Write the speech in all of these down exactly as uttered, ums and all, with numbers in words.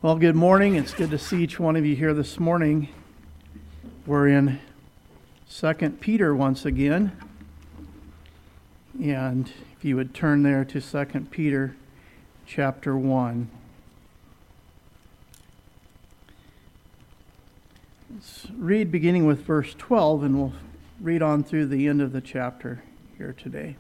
Well, good morning. It's good to see each one of you here this morning. We're in Second Peter once again. And if you would turn there to Second Peter chapter one. Let's read beginning with verse twelve, and we'll read on through the end of the chapter here today.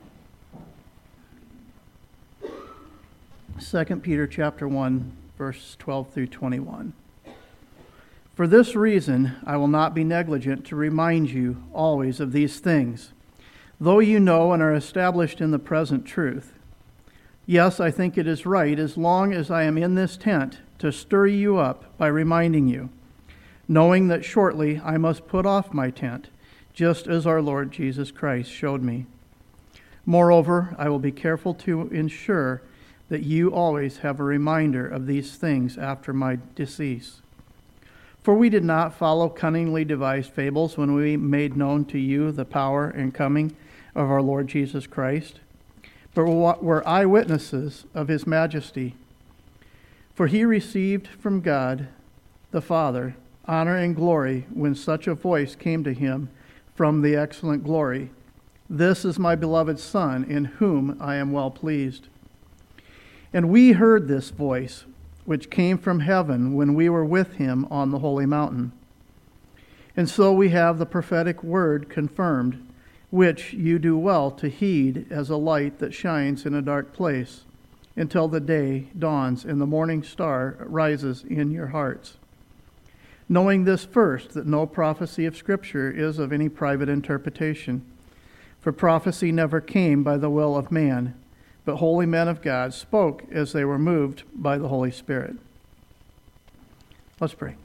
Second Peter chapter one, verses twelve through twenty-one. For this reason, I will not be negligent to remind you always of these things, though you know and are established in the present truth. Yes, I think it is right, as long as I am in this tent, to stir you up by reminding you, knowing that shortly I must put off my tent, just as our Lord Jesus Christ showed me. Moreover, I will be careful to ensure that you always have a reminder of these things after my decease. For we did not follow cunningly devised fables when we made known to you the power and coming of our Lord Jesus Christ, but were eyewitnesses of his majesty. For he received from God the Father honor and glory when such a voice came to him from the excellent glory. This is my beloved Son, in whom I am well pleased. And we heard this voice, which came from heaven when we were with him on the holy mountain. And so we have the prophetic word confirmed, which you do well to heed as a light that shines in a dark place, until the day dawns and the morning star rises in your hearts. Knowing this first, that no prophecy of Scripture is of any private interpretation. For prophecy never came by the will of man, but holy men of God spoke as they were moved by the Holy Spirit. Let's pray.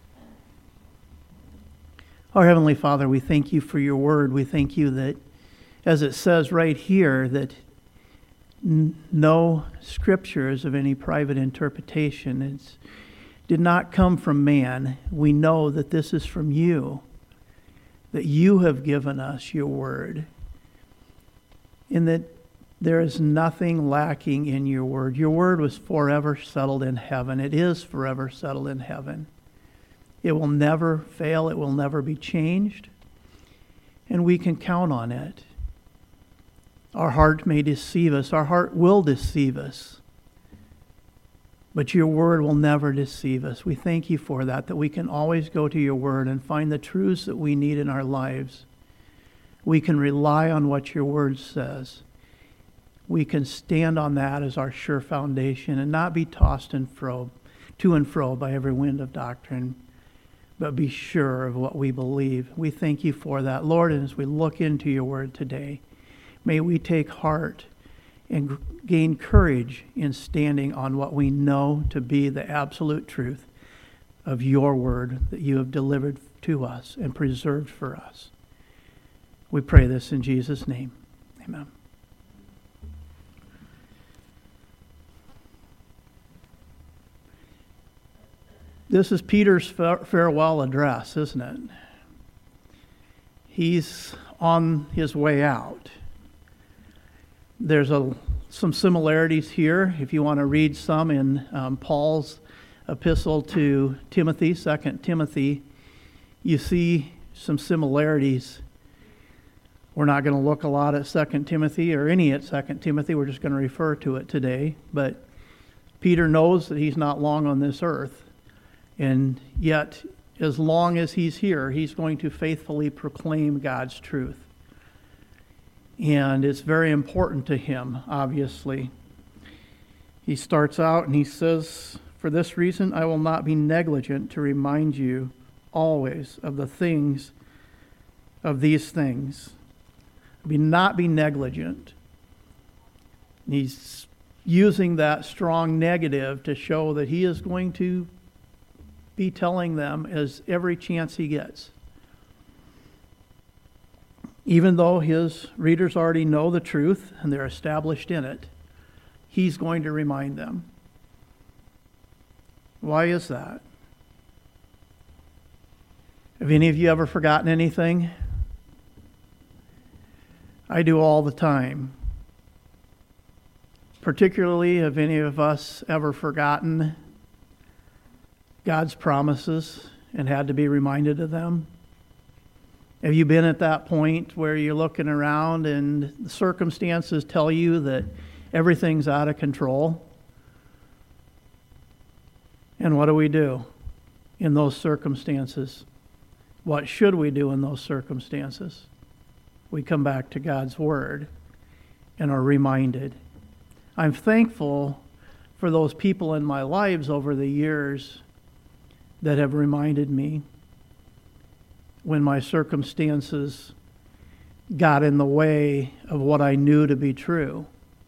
Our Heavenly Father, we thank you for your word. We thank you that, as it says right here, that n- no Scripture is of any private interpretation. It did not come from man. We know that this is from you, that you have given us your word, and that there is nothing lacking in your word. Your word was forever settled in heaven. It is forever settled in heaven. It will never fail. It will never be changed. And we can count on it. Our heart may deceive us. Our heart will deceive us. But your word will never deceive us. We thank you for that, that we can always go to your word and find the truths that we need in our lives. We can rely on what your word says. We can stand on that as our sure foundation and not be tossed and fro, to and fro by every wind of doctrine, but be sure of what we believe. We thank you for that, Lord, and as we look into your word today, may we take heart and gain courage in standing on what we know to be the absolute truth of your word that you have delivered to us and preserved for us. We pray this in Jesus' name. Amen. This is Peter's farewell address, isn't it? He's on his way out. There's a, some similarities here, if you want to read some in um, Paul's epistle to Timothy, Second Timothy. You see some similarities. We're not going to look a lot at Second Timothy or any at Second Timothy. We're just going to refer to it today. But Peter knows that he's not long on this earth. And yet, as long as he's here, he's going to faithfully proclaim God's truth. And it's very important to him, obviously. He starts out and he says, "For this reason I will not be negligent to remind you always of the things, of these things." Be not be negligent. He's using that strong negative to show that he is going to be telling them as every chance he gets. Even though his readers already know the truth and they're established in it, he's going to remind them. Why is that? Have any of you ever forgotten anything? I do all the time. Particularly, have any of us ever forgotten God's promises and had to be reminded of them? Have you been at that point where you're looking around and the circumstances tell you that everything's out of control? And what do we do in those circumstances? What should we do in those circumstances? We come back to God's Word and are reminded. I'm thankful for those people in my lives over the years that have reminded me when my circumstances got in the way of what I knew to be true.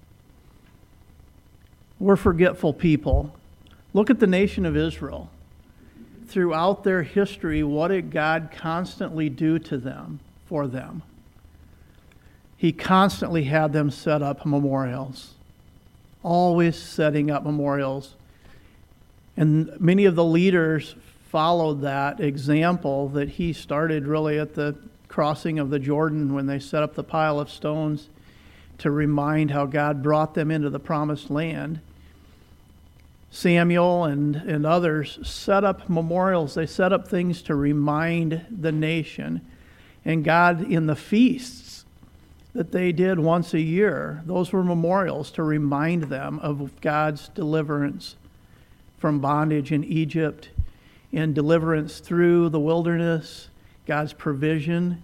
We're forgetful people. Look at the nation of Israel. Throughout their history, what did God constantly do to them, for them? He constantly had them set up memorials. Always setting up memorials. And many of the leaders followed that example that he started really at the crossing of the Jordan when they set up the pile of stones to remind how God brought them into the promised land. Samuel and, and others set up memorials. They set up things to remind the nation. And God, in the feasts that they did once a year, those were memorials to remind them of God's deliverance from bondage in Egypt, and deliverance through the wilderness, God's provision.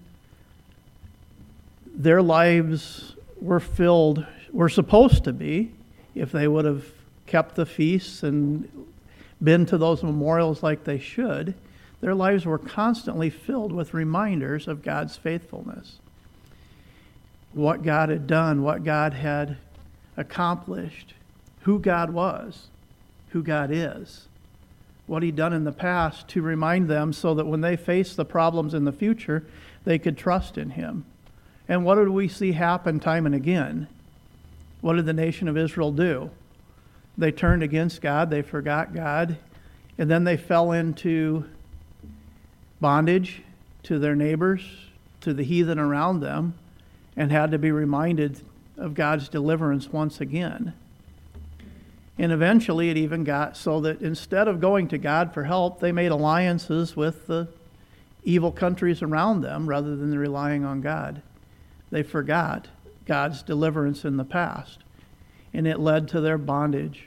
Their lives were filled, were supposed to be, if they would have kept the feasts and been to those memorials like they should, their lives were constantly filled with reminders of God's faithfulness. What God had done, what God had accomplished, who God was, who God is, what He'd done in the past to remind them so that when they face the problems in the future, they could trust in Him. And what did we see happen time and again? What did the nation of Israel do? They turned against God, they forgot God, and then they fell into bondage to their neighbors, to the heathen around them, and had to be reminded of God's deliverance once again. And eventually it even got so that instead of going to God for help, they made alliances with the evil countries around them rather than relying on God. They forgot God's deliverance in the past, and it led to their bondage.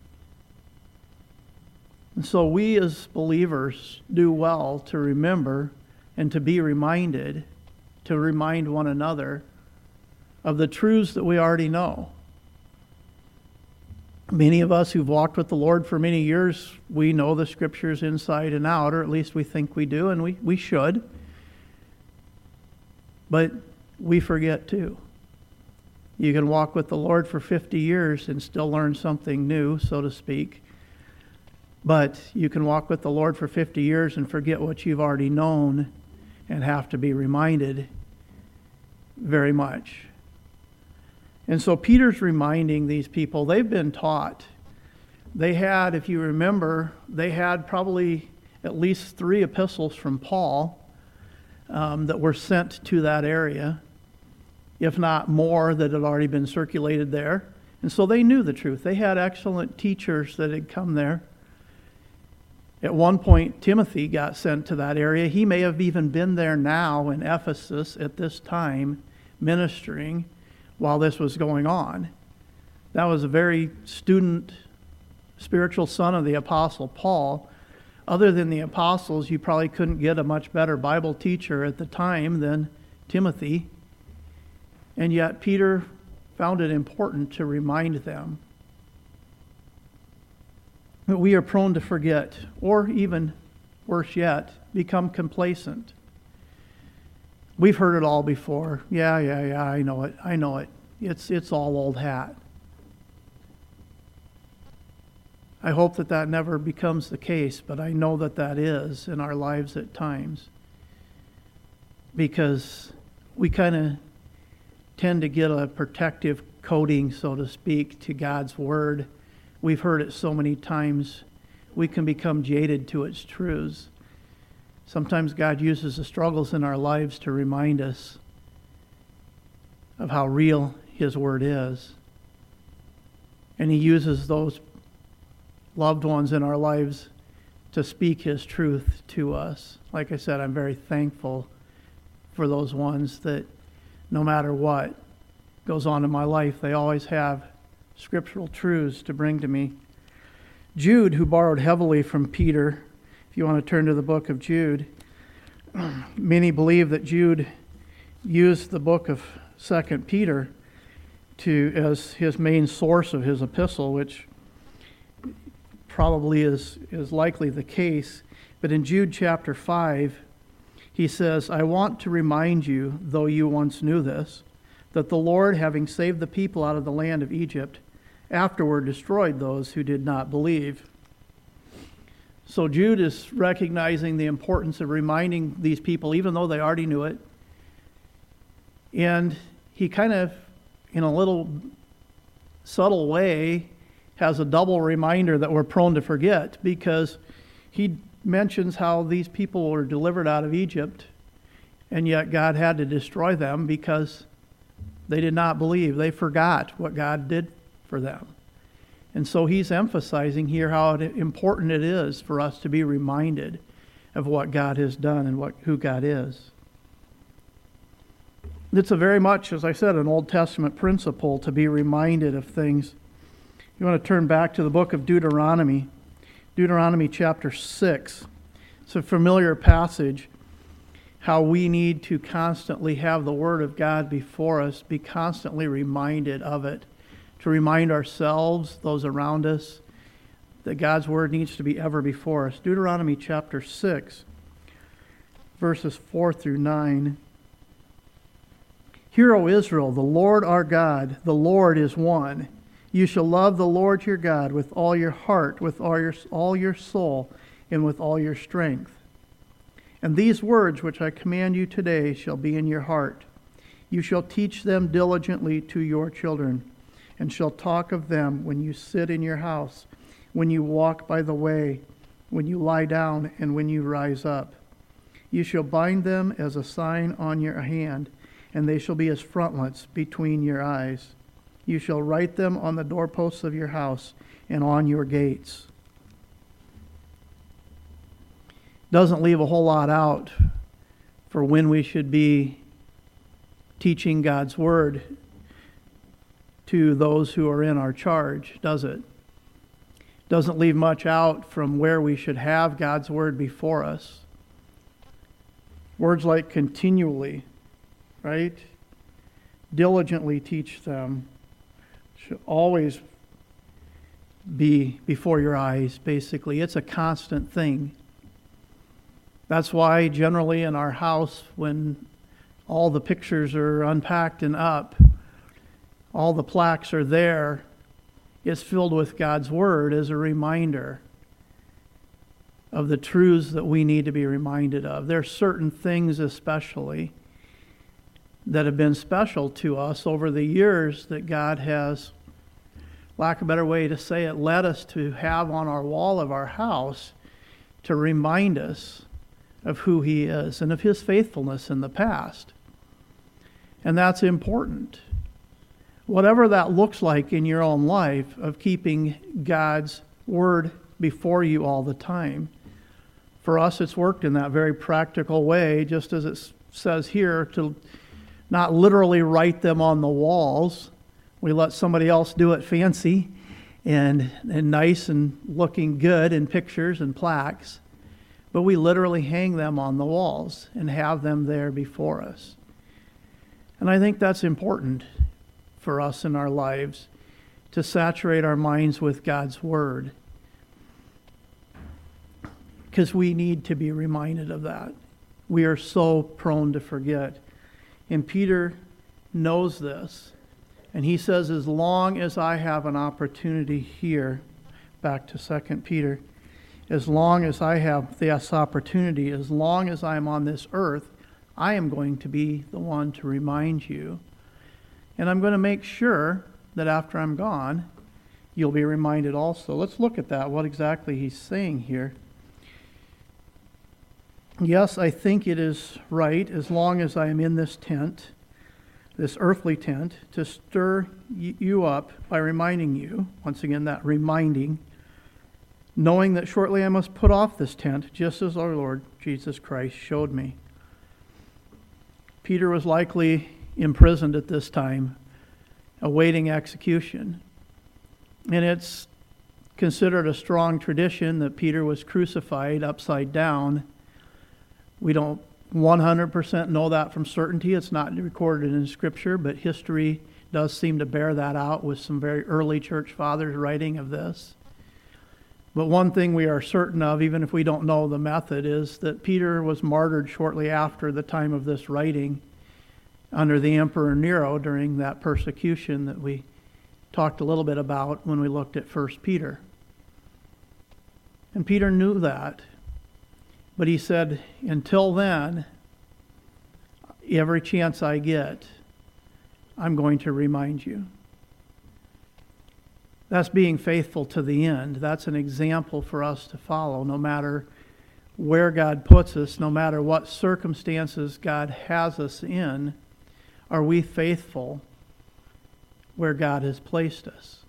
And so we as believers do well to remember and to be reminded, to remind one another of the truths that we already know. Many of us who've walked with the Lord for many years, we know the Scriptures inside and out, or at least we think we do, and we, we should. But we forget too. You can walk with the Lord for fifty years and still learn something new, so to speak. But you can walk with the Lord for fifty years and forget what you've already known and have to be reminded very much. And so Peter's reminding these people, they've been taught. They had, if you remember, they had probably at least three epistles from Paul um, that were sent to that area, if not more that had already been circulated there. And so they knew the truth. They had excellent teachers that had come there. At one point, Timothy got sent to that area. He may have even been there now in Ephesus at this time, ministering while this was going on. That was a very student, spiritual son of the Apostle Paul. Other than the apostles, you probably couldn't get a much better Bible teacher at the time than Timothy. And yet Peter found it important to remind them. But we are prone to forget, or even worse yet, become complacent. We've heard it all before. Yeah, yeah, yeah, I know it. I know it. It's it's all old hat. I hope that that never becomes the case, but I know that that is in our lives at times. Because we kind of tend to get a protective coating, so to speak, to God's Word. We've heard it so many times, we can become jaded to its truths. Sometimes God uses the struggles in our lives to remind us of how real His Word is. And He uses those loved ones in our lives to to speak his truth to us. Like I said, I'm very thankful for those ones that no matter what goes on in my life, they always have scriptural truths to bring to me. Jude, who borrowed heavily from Peter, if you want to turn to the book of Jude, many believe that Jude used the book of Second Peter to as his main source of his epistle, which probably is, is likely the case. But in Jude chapter five, he says, I want to remind you, though you once knew this, that the Lord, having saved the people out of the land of Egypt, afterward destroyed those who did not believe. So Jude is recognizing the importance of reminding these people, even though they already knew it. And he kind of, in a little subtle way, has a double reminder that we're prone to forget, because he mentions how these people were delivered out of Egypt, and yet God had to destroy them because they did not believe. They forgot what God did for them. And so he's emphasizing here how important it is for us to be reminded of what God has done and what who God is. It's a very much, as I said, an Old Testament principle to be reminded of things. You want to turn back to the book of Deuteronomy, Deuteronomy chapter six. It's a familiar passage, how we need to constantly have the Word of God before us, be constantly reminded of it, to remind ourselves, those around us, that God's Word needs to be ever before us. Deuteronomy chapter six, verses four through nine. Hear, O Israel, the Lord our God, the Lord is one. You shall love the Lord your God with all your heart, with all your, all your soul, and with all your strength. And these words which I command you today shall be in your heart. You shall teach them diligently to your children, and shall talk of them when you sit in your house, when you walk by the way, when you lie down, and when you rise up. You shall bind them as a sign on your hand, and they shall be as frontlets between your eyes. You shall write them on the doorposts of your house and on your gates. Doesn't leave a whole lot out for when we should be teaching God's Word to those who are in our charge, does it? Doesn't leave much out from where we should have God's Word before us. Words like continually, right? Diligently teach them. Should always be before your eyes, basically. It's a constant thing. That's why generally in our house, when all the pictures are unpacked and up, all the plaques are there, it's filled with God's Word as a reminder of the truths that we need to be reminded of. There are certain things especially that have been special to us over the years that God has, lack of a better way to say it, led us to have on our wall of our house to remind us of who He is and of His faithfulness in the past. And that's important. Whatever that looks like in your own life, of keeping God's Word before you all the time. For us, it's worked in that very practical way, just as it says here, to not literally write them on the walls. We let somebody else do it fancy and, and nice and looking good in pictures and plaques. But we literally hang them on the walls and have them there before us. And I think that's important for us in our lives, to saturate our minds with God's Word, because we need to be reminded of that. We are so prone to forget. And Peter knows this. And he says, as long as I have an opportunity here, back to Second Peter, as long as I have this opportunity, as long as I am on this earth, I am going to be the one to remind you. And I'm going to make sure that after I'm gone, you'll be reminded also. Let's look at that, what exactly he's saying here. Yes, I think it is right, as long as I am in this tent, this earthly tent, to stir you up by reminding you, once again, that reminding, knowing that shortly I must put off this tent, just as our Lord Jesus Christ showed me. Peter was likely imprisoned at this time, awaiting execution. And it's considered a strong tradition that Peter was crucified upside down. We don't one hundred percent know that from certainty. It's not recorded in Scripture, but history does seem to bear that out with some very early church fathers writing of this. But one thing we are certain of, even if we don't know the method, is that Peter was martyred shortly after the time of this writing under the Emperor Nero during that persecution that we talked a little bit about when we looked at First Peter. And Peter knew that, but he said, until then, every chance I get, I'm going to remind you. That's being faithful to the end. That's an example for us to follow, no matter where God puts us, no matter what circumstances God has us in. Are we faithful where God has placed us?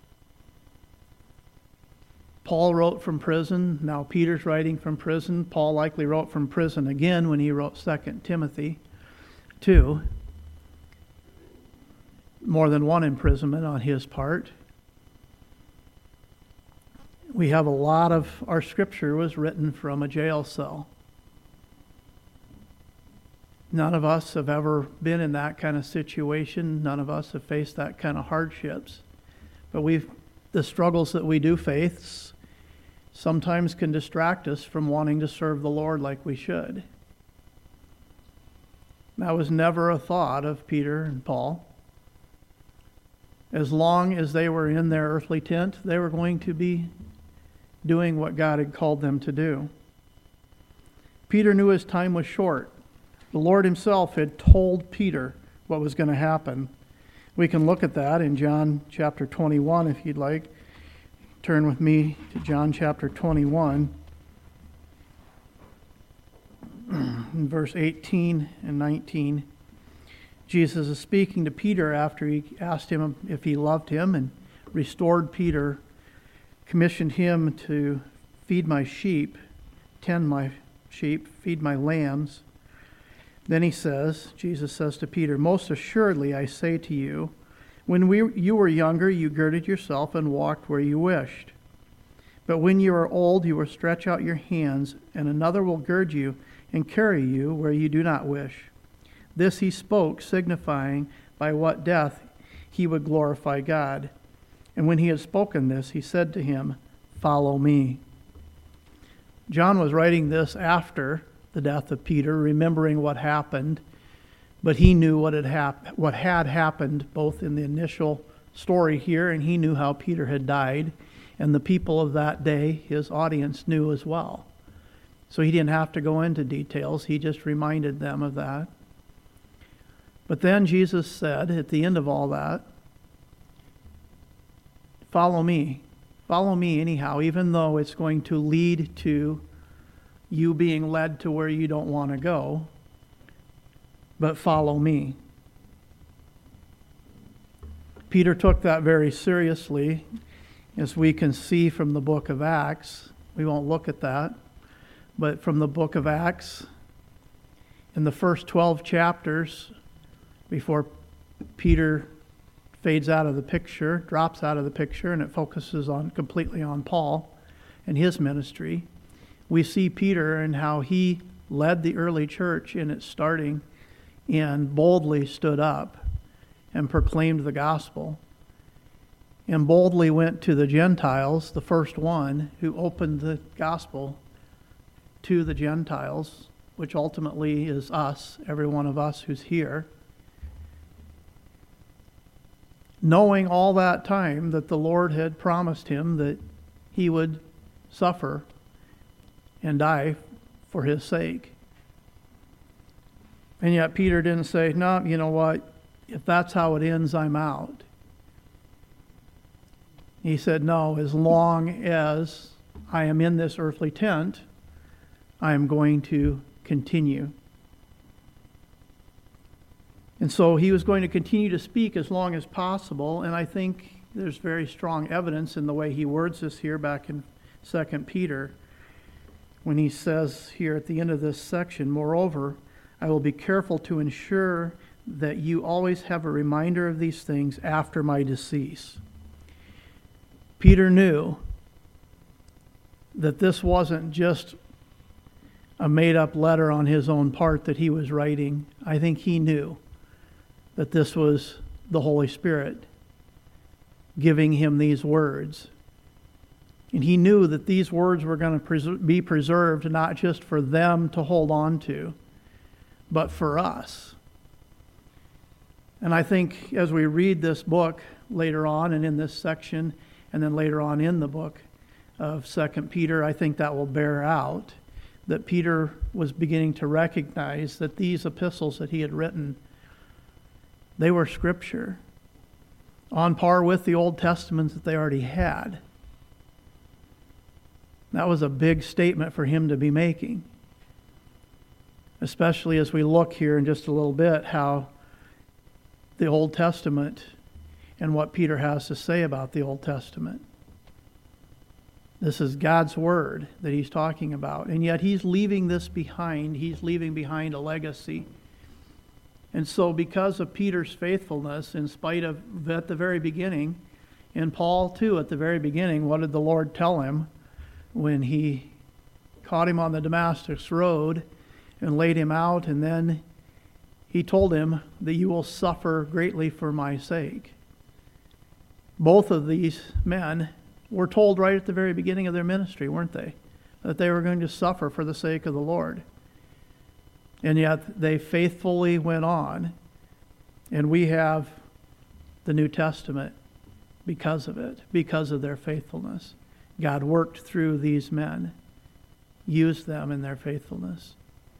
Paul wrote from prison. Now Peter's writing from prison. Paul likely wrote from prison again when he wrote Second Timothy two. More than one imprisonment on his part. We have a lot of our scripture was written from a jail cell. None of us have ever been in that kind of situation. None of us have faced that kind of hardships. But we've the struggles that we do face sometimes can distract us from wanting to serve the Lord like we should. That was never a thought of Peter and Paul. As long as they were in their earthly tent, they were going to be doing what God had called them to do. Peter knew his time was short. The Lord himself had told Peter what was going to happen. We can look at that in John chapter twenty-one if you'd like. Turn with me to John chapter twenty-one, in verse eighteen and nineteen. Jesus is speaking to Peter after he asked him if he loved him and restored Peter, commissioned him to feed my sheep, tend my sheep, feed my lambs. Then he says, Jesus says to Peter, most assuredly I say to you, when we, you were younger, you girded yourself and walked where you wished. But when you are old, you will stretch out your hands, and another will gird you and carry you where you do not wish. This he spoke, signifying by what death he would glorify God. And when he had spoken this, he said to him, follow me. John was writing this after the death of Peter, remembering what happened, but he knew what had hap- what had happened both in the initial story here, and he knew how Peter had died, and the people of that day, his audience, knew as well. So he didn't have to go into details. He just reminded them of that. But then Jesus said at the end of all that, follow me. Follow me anyhow, even though it's going to lead to you being led to where you don't want to go. But follow me. Peter took that very seriously, as we can see from the book of Acts. We won't look at that. But from the book of Acts, in the first twelve chapters, before Peter fades out of the picture, drops out of the picture, and it focuses on completely on Paul and his ministry, we see Peter and how he led the early church in its starting and boldly stood up and proclaimed the gospel and boldly went to the Gentiles, the first one who opened the gospel to the Gentiles, which ultimately is us, every one of us who's here. Knowing all that time that the Lord had promised him that he would suffer and die for his sake. And yet Peter didn't say, no, you know what, if that's how it ends, I'm out. He said, no, as long as I am in this earthly tent, I am going to continue. And so he was going to continue to speak as long as possible, and I think there's very strong evidence in the way he words this here back in Second Peter, when he says here at the end of this section, "Moreover, I will be careful to ensure that you always have a reminder of these things after my decease." Peter knew that this wasn't just a made-up letter on his own part that he was writing. I think he knew that this was the Holy Spirit giving him these words. And he knew that these words were going to pres- be preserved not just for them to hold on to, but for us. And I think as we read this book later on and in this section, and then later on in the book of Second Peter, I think that will bear out that Peter was beginning to recognize that these epistles that he had written, they were Scripture, on par with the Old Testament that they already had. That was a big statement for him to be making, especially as we look here in just a little bit how the Old Testament and what Peter has to say about the Old Testament. This is God's Word that he's talking about, and yet he's leaving this behind. He's leaving behind a legacy. And so because of Peter's faithfulness, in spite of at the very beginning, and Paul too at the very beginning, what did the Lord tell him when he caught him on the Damascus road and laid him out, and then he told him that you will suffer greatly for my sake. Both of these men were told right at the very beginning of their ministry, weren't they? That they were going to suffer for the sake of the Lord. And yet they faithfully went on, and we have the New Testament because of it, because of their faithfulness. God worked through these men, used them in their faithfulness.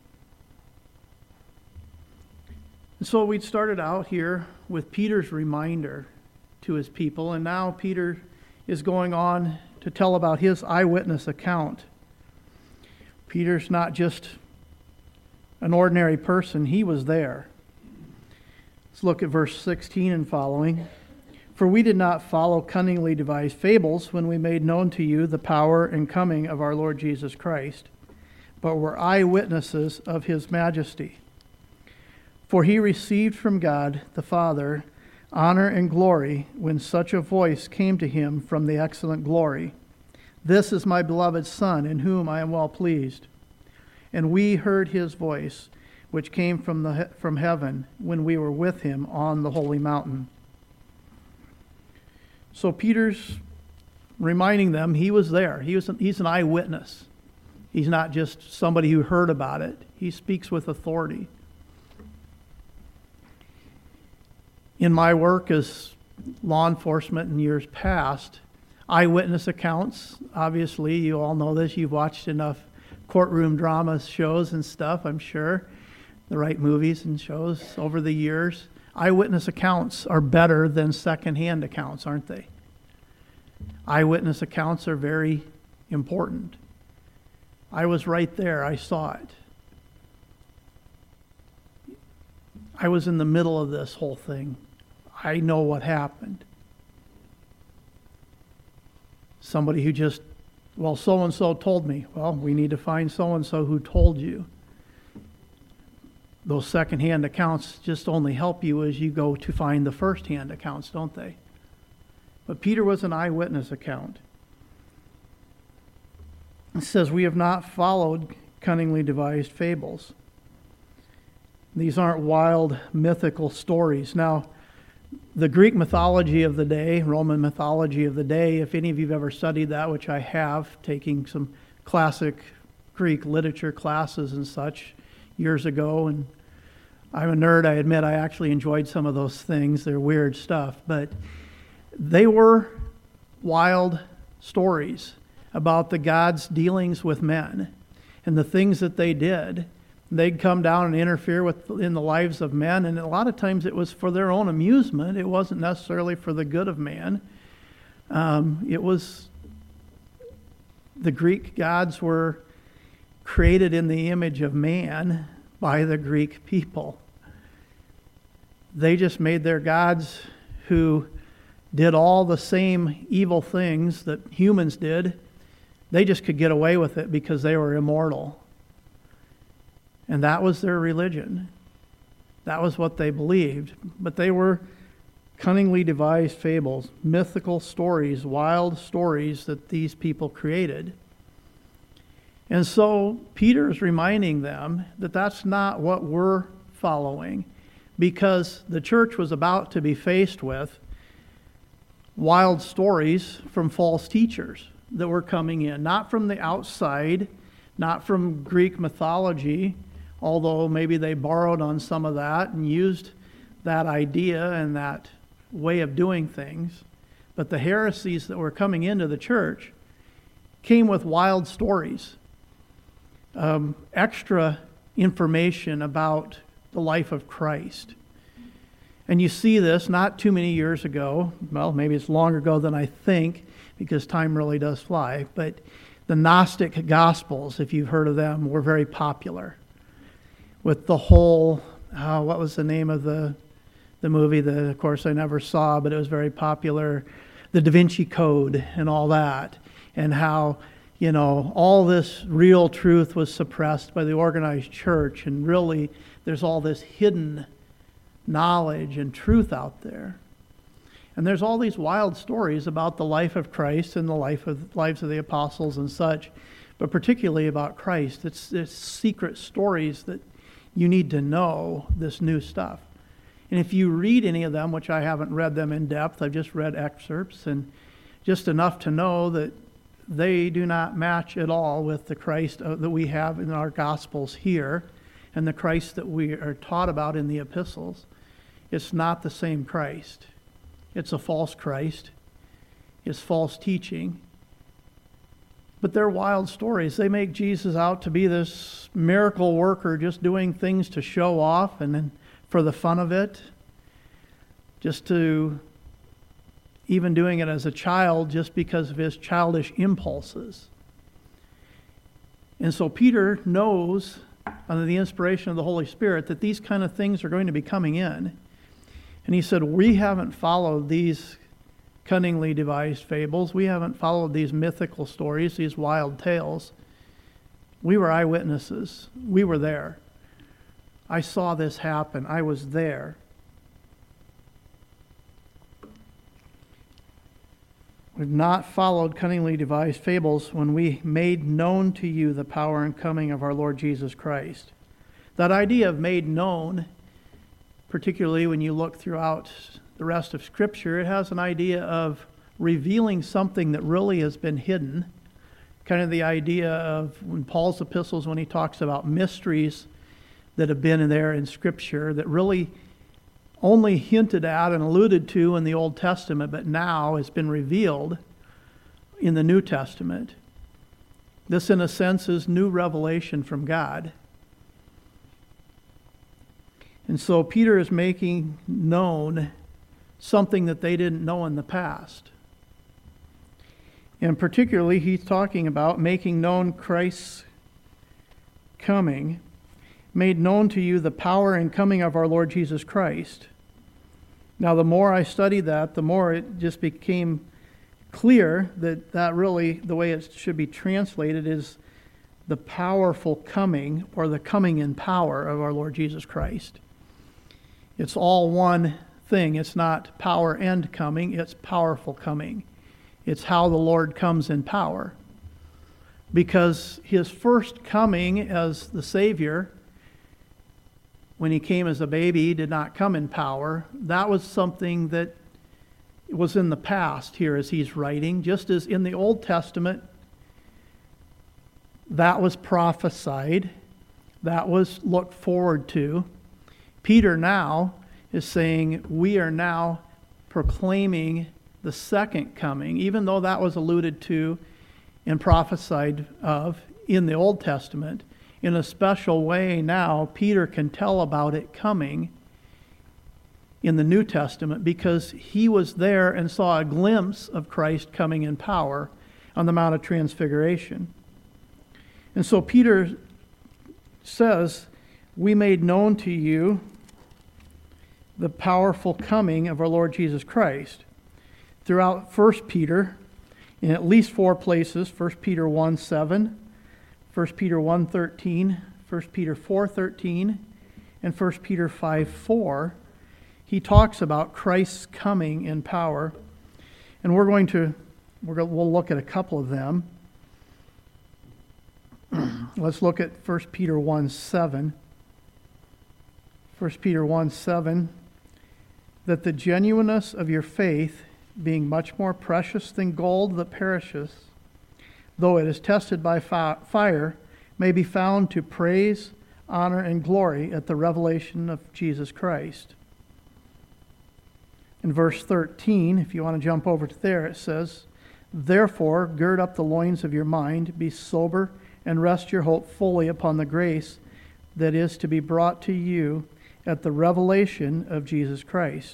And so we started out here with Peter's reminder to his people, and now Peter is going on to tell about his eyewitness account. Peter's not just an ordinary person, he was there. Let's look at verse sixteen and following. "For we did not follow cunningly devised fables when we made known to you the power and coming of our Lord Jesus Christ, but were eyewitnesses of his majesty. For he received from God the Father honor and glory when such a voice came to him from the excellent glory. This is my beloved Son, in whom I am well pleased. And we heard his voice, which came from the from heaven when we were with him on the holy mountain." So Peter's reminding them he was there. He was an, he's an eyewitness. He's not just somebody who heard about it. He speaks with authority. In my work as law enforcement in years past, eyewitness accounts, obviously, you all know this. You've watched enough courtroom drama shows and stuff, I'm sure, the right movies and shows over the years. Eyewitness accounts are better than secondhand accounts, aren't they? Eyewitness accounts are very important. I was right there. I saw it. I was in the middle of this whole thing. I know what happened. Somebody who just, well, so-and-so told me. Well, we need to find so-and-so who told you. Those second-hand accounts just only help you as you go to find the first-hand accounts, don't they? But Peter was an eyewitness account. It says, "We have not followed cunningly devised fables." These aren't wild mythical stories. Now, the Greek mythology of the day, Roman mythology of the day, if any of you have ever studied that, which I have, taking some classic Greek literature classes and such years ago, and I'm a nerd, I admit I actually enjoyed some of those things. They're weird stuff, but they were wild stories about the gods' dealings with men and the things that they did. They'd come down and interfere with in the lives of men, and a lot of times it was for their own amusement. It wasn't necessarily for the good of man. Um, it was, the Greek gods were created in the image of man by the Greek people. They just made their gods who did all the same evil things that humans did, They just could get away with it because they were immortal. And that was their religion. That was what they believed. But they were cunningly devised fables, mythical stories, wild stories that these people created. And so Peter is reminding them that that's not what we're following, because the church was about to be faced with wild stories from false teachers that were coming in, not from the outside, not from Greek mythology, although maybe they borrowed on some of that and used that idea and that way of doing things. But the heresies that were coming into the church came with wild stories, um, extra information about the life of Christ. And you see this not too many years ago, well, maybe it's longer ago than I think, because time really does fly, but the Gnostic Gospels, if you've heard of them, were very popular. With the whole, uh, what was the name of the the movie that, of course, I never saw, but it was very popular, the Da Vinci Code and all that, and how, you know, all this real truth was suppressed by the organized church, and really there's all this hidden knowledge and truth out there. And there's all these wild stories about the life of Christ and the life of lives of the apostles and such, but particularly about Christ. It's, it's secret stories that you need to know this new stuff. And if you read any of them, which I haven't read them in depth, I've just read excerpts, and just enough to know that they do not match at all with the Christ that we have in our Gospels here and the Christ that we are taught about in the epistles. It's not the same Christ. It's a false Christ. It's false teaching. But they're wild stories. They make Jesus out to be this miracle worker just doing things to show off and then for the fun of it, just to even doing it as a child just because of his childish impulses. And so Peter knows, under the inspiration of the Holy Spirit, that these kind of things are going to be coming in. And he said, we haven't followed these cunningly devised fables. We haven't followed these mythical stories, these wild tales. We were eyewitnesses. We were there. I saw this happen. I was there. We've not followed cunningly devised fables when we made known to you the power and coming of our Lord Jesus Christ. That idea of made known, particularly when you look throughout the rest of Scripture, it has an idea of revealing something that really has been hidden. Kind of the idea of when Paul's epistles, when he talks about mysteries that have been in there in Scripture that really only hinted at and alluded to in the Old Testament, but now has been revealed in the New Testament. This, in a sense, is new revelation from God. And so Peter is making known something that they didn't know in the past. And particularly, he's talking about making known Christ's coming, made known to you the power and coming of our Lord Jesus Christ. Now, the more I studied that, the more it just became clear that that really, the way it should be translated is the powerful coming, or the coming in power of our Lord Jesus Christ. It's all one thing. It's not power and coming, it's powerful coming. It's how the Lord comes in power. Because his first coming as the Savior, when he came as a baby, he did not come in power. That was something that was in the past here as he's writing. Just as in the Old Testament, that was prophesied. That was looked forward to. Peter now is saying we are now proclaiming the second coming, even though that was alluded to and prophesied of in the Old Testament. In a special way now, Peter can tell about it coming in the New Testament because he was there and saw a glimpse of Christ coming in power on the Mount of Transfiguration. And so Peter says, we made known to you the powerful coming of our Lord Jesus Christ. Throughout First Peter, in at least four places: First Peter one seven, First Peter one thirteen, First Peter four thirteen, and First Peter five four. He talks about Christ's coming in power. And we're going to, we're going, we'll look at a couple of them. Let's look at First Peter one seven. First Peter one seven, that the genuineness of your faith, being much more precious than gold that perishes, though it is tested by fire, may be found to praise, honor, and glory at the revelation of Jesus Christ. In verse thirteen, if you want to jump over to there, it says, therefore, gird up the loins of your mind, be sober, and rest your hope fully upon the grace that is to be brought to you at the revelation of Jesus Christ.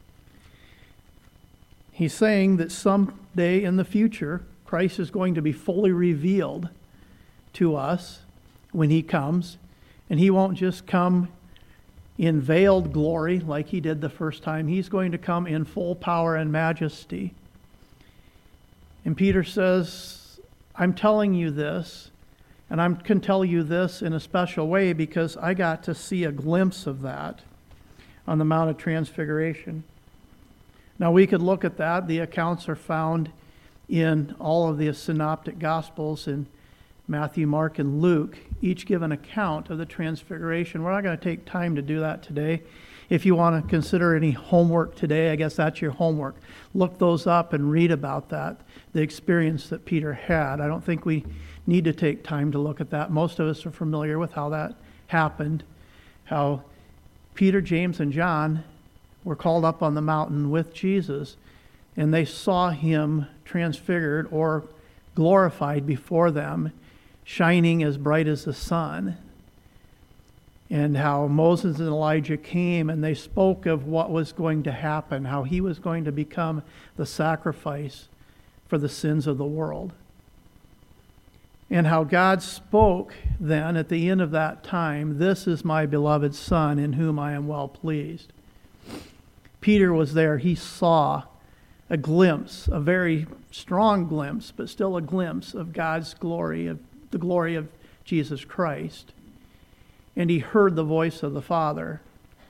He's saying that someday in the future, Christ is going to be fully revealed to us when he comes, and he won't just come in veiled glory like he did the first time. He's going to come in full power and majesty. And Peter says, I'm telling you this, and I can tell you this in a special way because I got to see a glimpse of that on the Mount of Transfiguration. Now we could look at that. The accounts are found in all of the synoptic gospels in Matthew, Mark, and Luke. Each give an account of the Transfiguration. We're not going to take time to do that today. If you want to consider any homework today, I guess that's your homework. Look those up and read about that, the experience that Peter had. I don't think we need to take time to look at that. Most of us are familiar with how that happened, how Peter, James, and John were called up on the mountain with Jesus, and they saw him transfigured or glorified before them, shining as bright as the sun. And how Moses and Elijah came and they spoke of what was going to happen, how he was going to become the sacrifice for the sins of the world. And how God spoke then at the end of that time, this is my beloved Son in whom I am well pleased. Peter was there. He saw a glimpse, a very strong glimpse, but still a glimpse of God's glory, of the glory of Jesus Christ. And he heard the voice of the Father.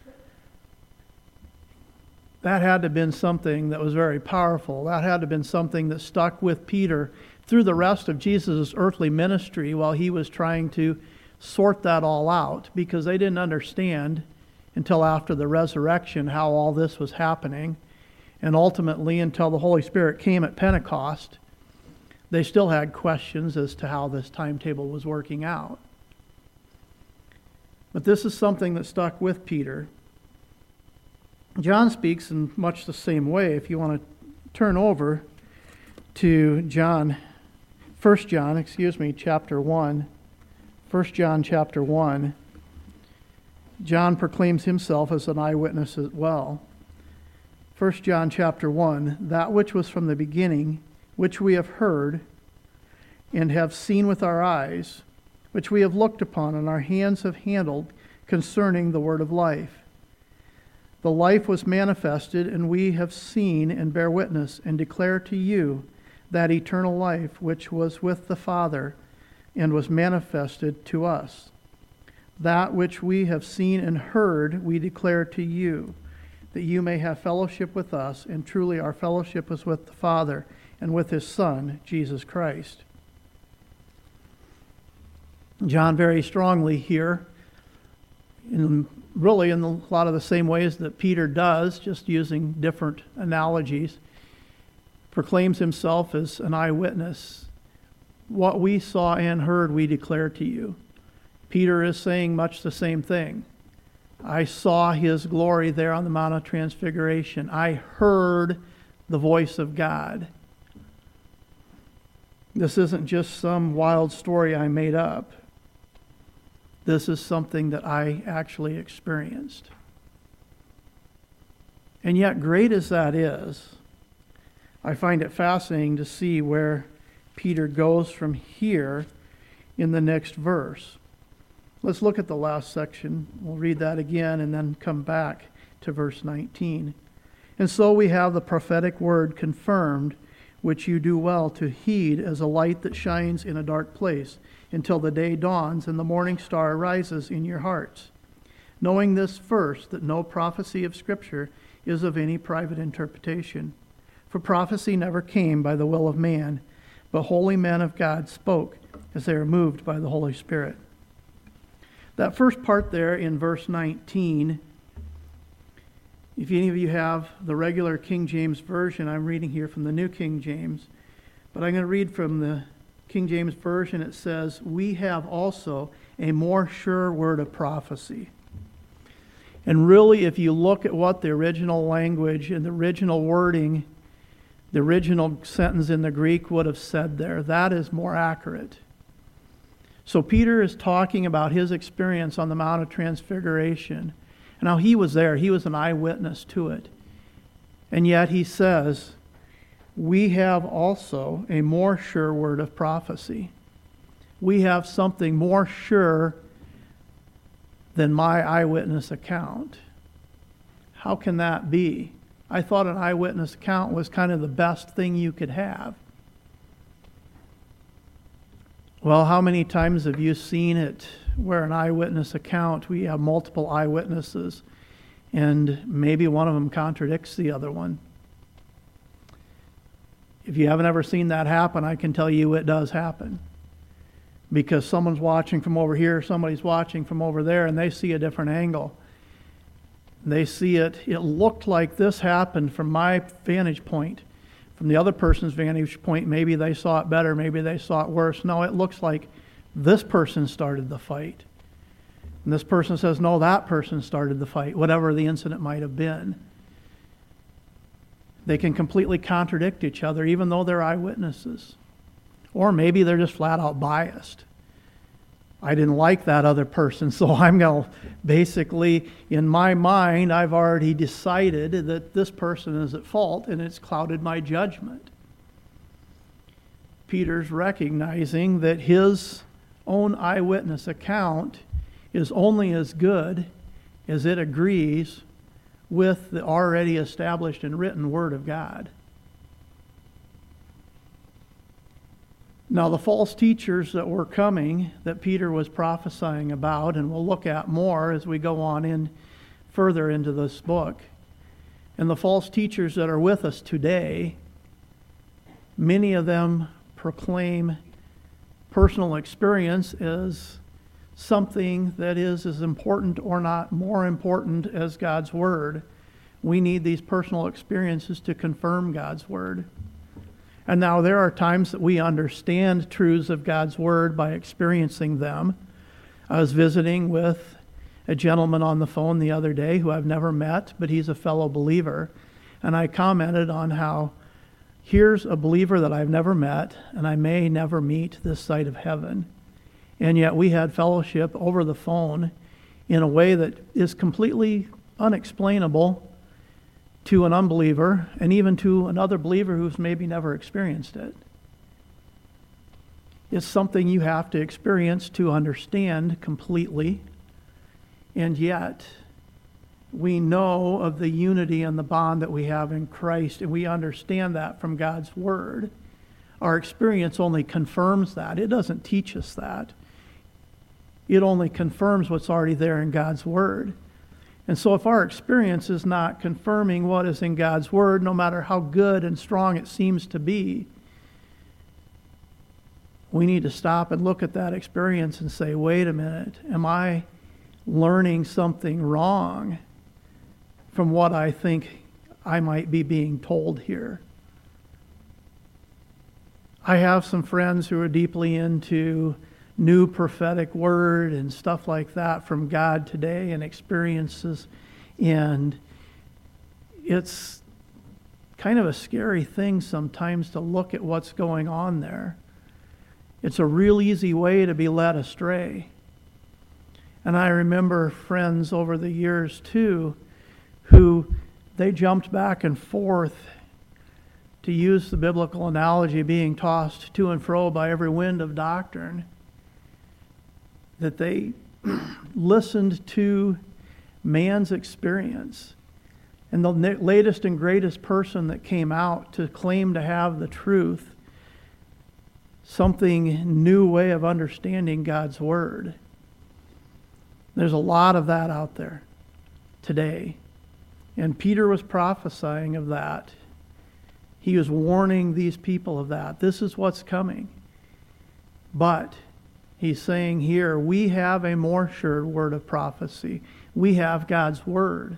That had to have been something that was very powerful. That had to have been something that stuck with Peter through the rest of Jesus' earthly ministry while he was trying to sort that all out, because they didn't understand until after the resurrection how all this was happening. And ultimately, until the Holy Spirit came at Pentecost, they still had questions as to how this timetable was working out. But this is something that stuck with Peter. John speaks in much the same way. If you want to turn over to John, First John, excuse me, chapter one. First John chapter one. John proclaims himself as an eyewitness as well. First John chapter one, that which was from the beginning, which we have heard and have seen with our eyes, which we have looked upon and our hands have handled concerning the word of life. The life was manifested, and we have seen and bear witness and declare to you that eternal life which was with the Father and was manifested to us. That which we have seen and heard we declare to you, that you may have fellowship with us, and truly our fellowship is with the Father and with his Son, Jesus Christ. John very strongly here, in really in a lot of the same ways that Peter does, just using different analogies, proclaims himself as an eyewitness. What we saw and heard we declare to you. Peter is saying much the same thing. I saw his glory there on the Mount of Transfiguration. I heard the voice of God. This isn't just some wild story I made up. This is something that I actually experienced. And yet, great as that is, I find it fascinating to see where Peter goes from here in the next verse. Let's look at the last section. We'll read that again and then come back to verse nineteen. And so we have the prophetic word confirmed, which you do well to heed as a light that shines in a dark place, until the day dawns and the morning star rises in your hearts. Knowing this first, that no prophecy of Scripture is of any private interpretation. For prophecy never came by the will of man, but holy men of God spoke as they were moved by the Holy Spirit. That first part there in verse nineteen, if any of you have the regular King James Version, I'm reading here from the New King James, but I'm going to read from the King James Version. It says, "We have also a more sure word of prophecy." And really, if you look at what the original language and the original wording, the original sentence in the Greek would have said there, that is more accurate. So Peter is talking about his experience on the Mount of Transfiguration. Now, he was there. He was an eyewitness to it. And yet he says, we have also a more sure word of prophecy. We have something more sure than my eyewitness account. How can that be? I thought an eyewitness account was kind of the best thing you could have. Well, how many times have you seen it where an eyewitness account, we have multiple eyewitnesses, and maybe one of them contradicts the other one? If you haven't ever seen that happen, I can tell you it does happen. Because someone's watching from over here, somebody's watching from over there, and they see a different angle. They see it, it looked like this happened from my vantage point. From the other person's vantage point, maybe they saw it better, maybe they saw it worse. No, it looks like this person started the fight. And this person says, no, that person started the fight, whatever the incident might have been. They can completely contradict each other, even though they're eyewitnesses. Or maybe they're just flat out biased. I didn't like that other person, so I'm going to basically, in my mind, I've already decided that this person is at fault, and it's clouded my judgment. Peter's recognizing that his own eyewitness account is only as good as it agrees with the already established and written Word of God. Now, the false teachers that were coming, that Peter was prophesying about, and we'll look at more as we go on in further into this book, and the false teachers that are with us today, many of them proclaim personal experience as something that is as important or not more important as God's Word. We need these personal experiences to confirm God's Word. And now there are times that we understand truths of God's Word by experiencing them. I was visiting with a gentleman on the phone the other day who I've never met, but he's a fellow believer. And I commented on how here's a believer that I've never met, and I may never meet this side of heaven. And yet we had fellowship over the phone in a way that is completely unexplainable to an unbeliever, and even to another believer who's maybe never experienced it. It's something you have to experience to understand completely, and yet we know of the unity and the bond that we have in Christ, and we understand that from God's Word. Our experience only confirms that. It doesn't teach us that. It only confirms what's already there in God's Word. And so if our experience is not confirming what is in God's Word, no matter how good and strong it seems to be, we need to stop and look at that experience and say, wait a minute, am I learning something wrong from what I think I might be being told here? I have some friends who are deeply into new prophetic word and stuff like that from God today and experiences. And it's kind of a scary thing sometimes to look at what's going on there. It's a real easy way to be led astray. And I remember friends over the years too who they jumped back and forth, to use the biblical analogy, being tossed to and fro by every wind of doctrine, that they listened to man's experience And the latest and greatest person that came out to claim to have the truth, something new way of understanding God's Word. There's a lot of that out there today. And Peter was prophesying of that. He was warning these people of that. This is what's coming. But he's saying here, we have a more sure word of prophecy. We have God's Word.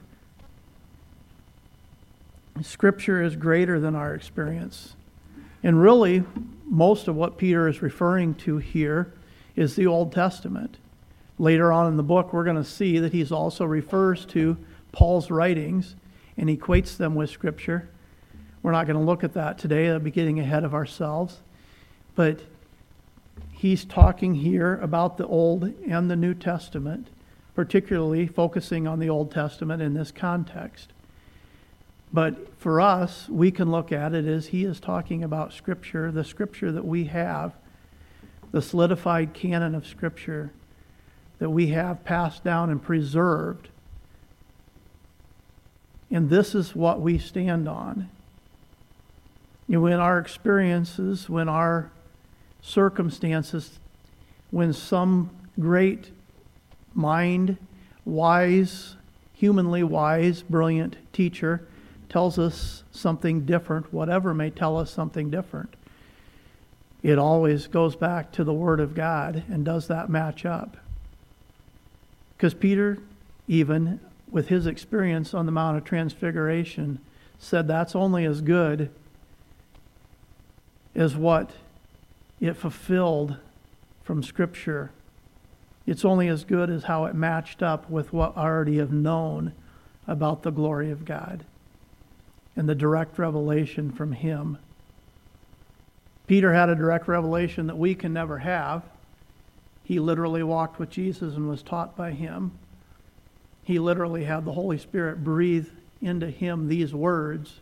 Scripture is greater than our experience. And really, most of what Peter is referring to here is the Old Testament. Later on in the book, we're going to see that he also refers to Paul's writings and equates them with Scripture. We're not going to look at that today. That'll be getting ahead of ourselves. But he's talking here about the Old and the New Testament, particularly focusing on the Old Testament in this context. But for us, we can look at it as he is talking about Scripture, the Scripture that we have, the solidified canon of Scripture that we have passed down and preserved. And this is what we stand on. You know, when our experiences, when our circumstances, when some great mind, wise, humanly wise, brilliant teacher tells us something different, whatever may tell us something different, it always goes back to the Word of God. And does that match up? Because Peter, even with his experience on the Mount of Transfiguration, said that's only as good as what it fulfilled from Scripture. It's only as good as how it matched up with what I already have known about the glory of God and the direct revelation from Him. Peter had a direct revelation that we can never have. He literally walked with Jesus and was taught by Him. He literally had the Holy Spirit breathe into him these words.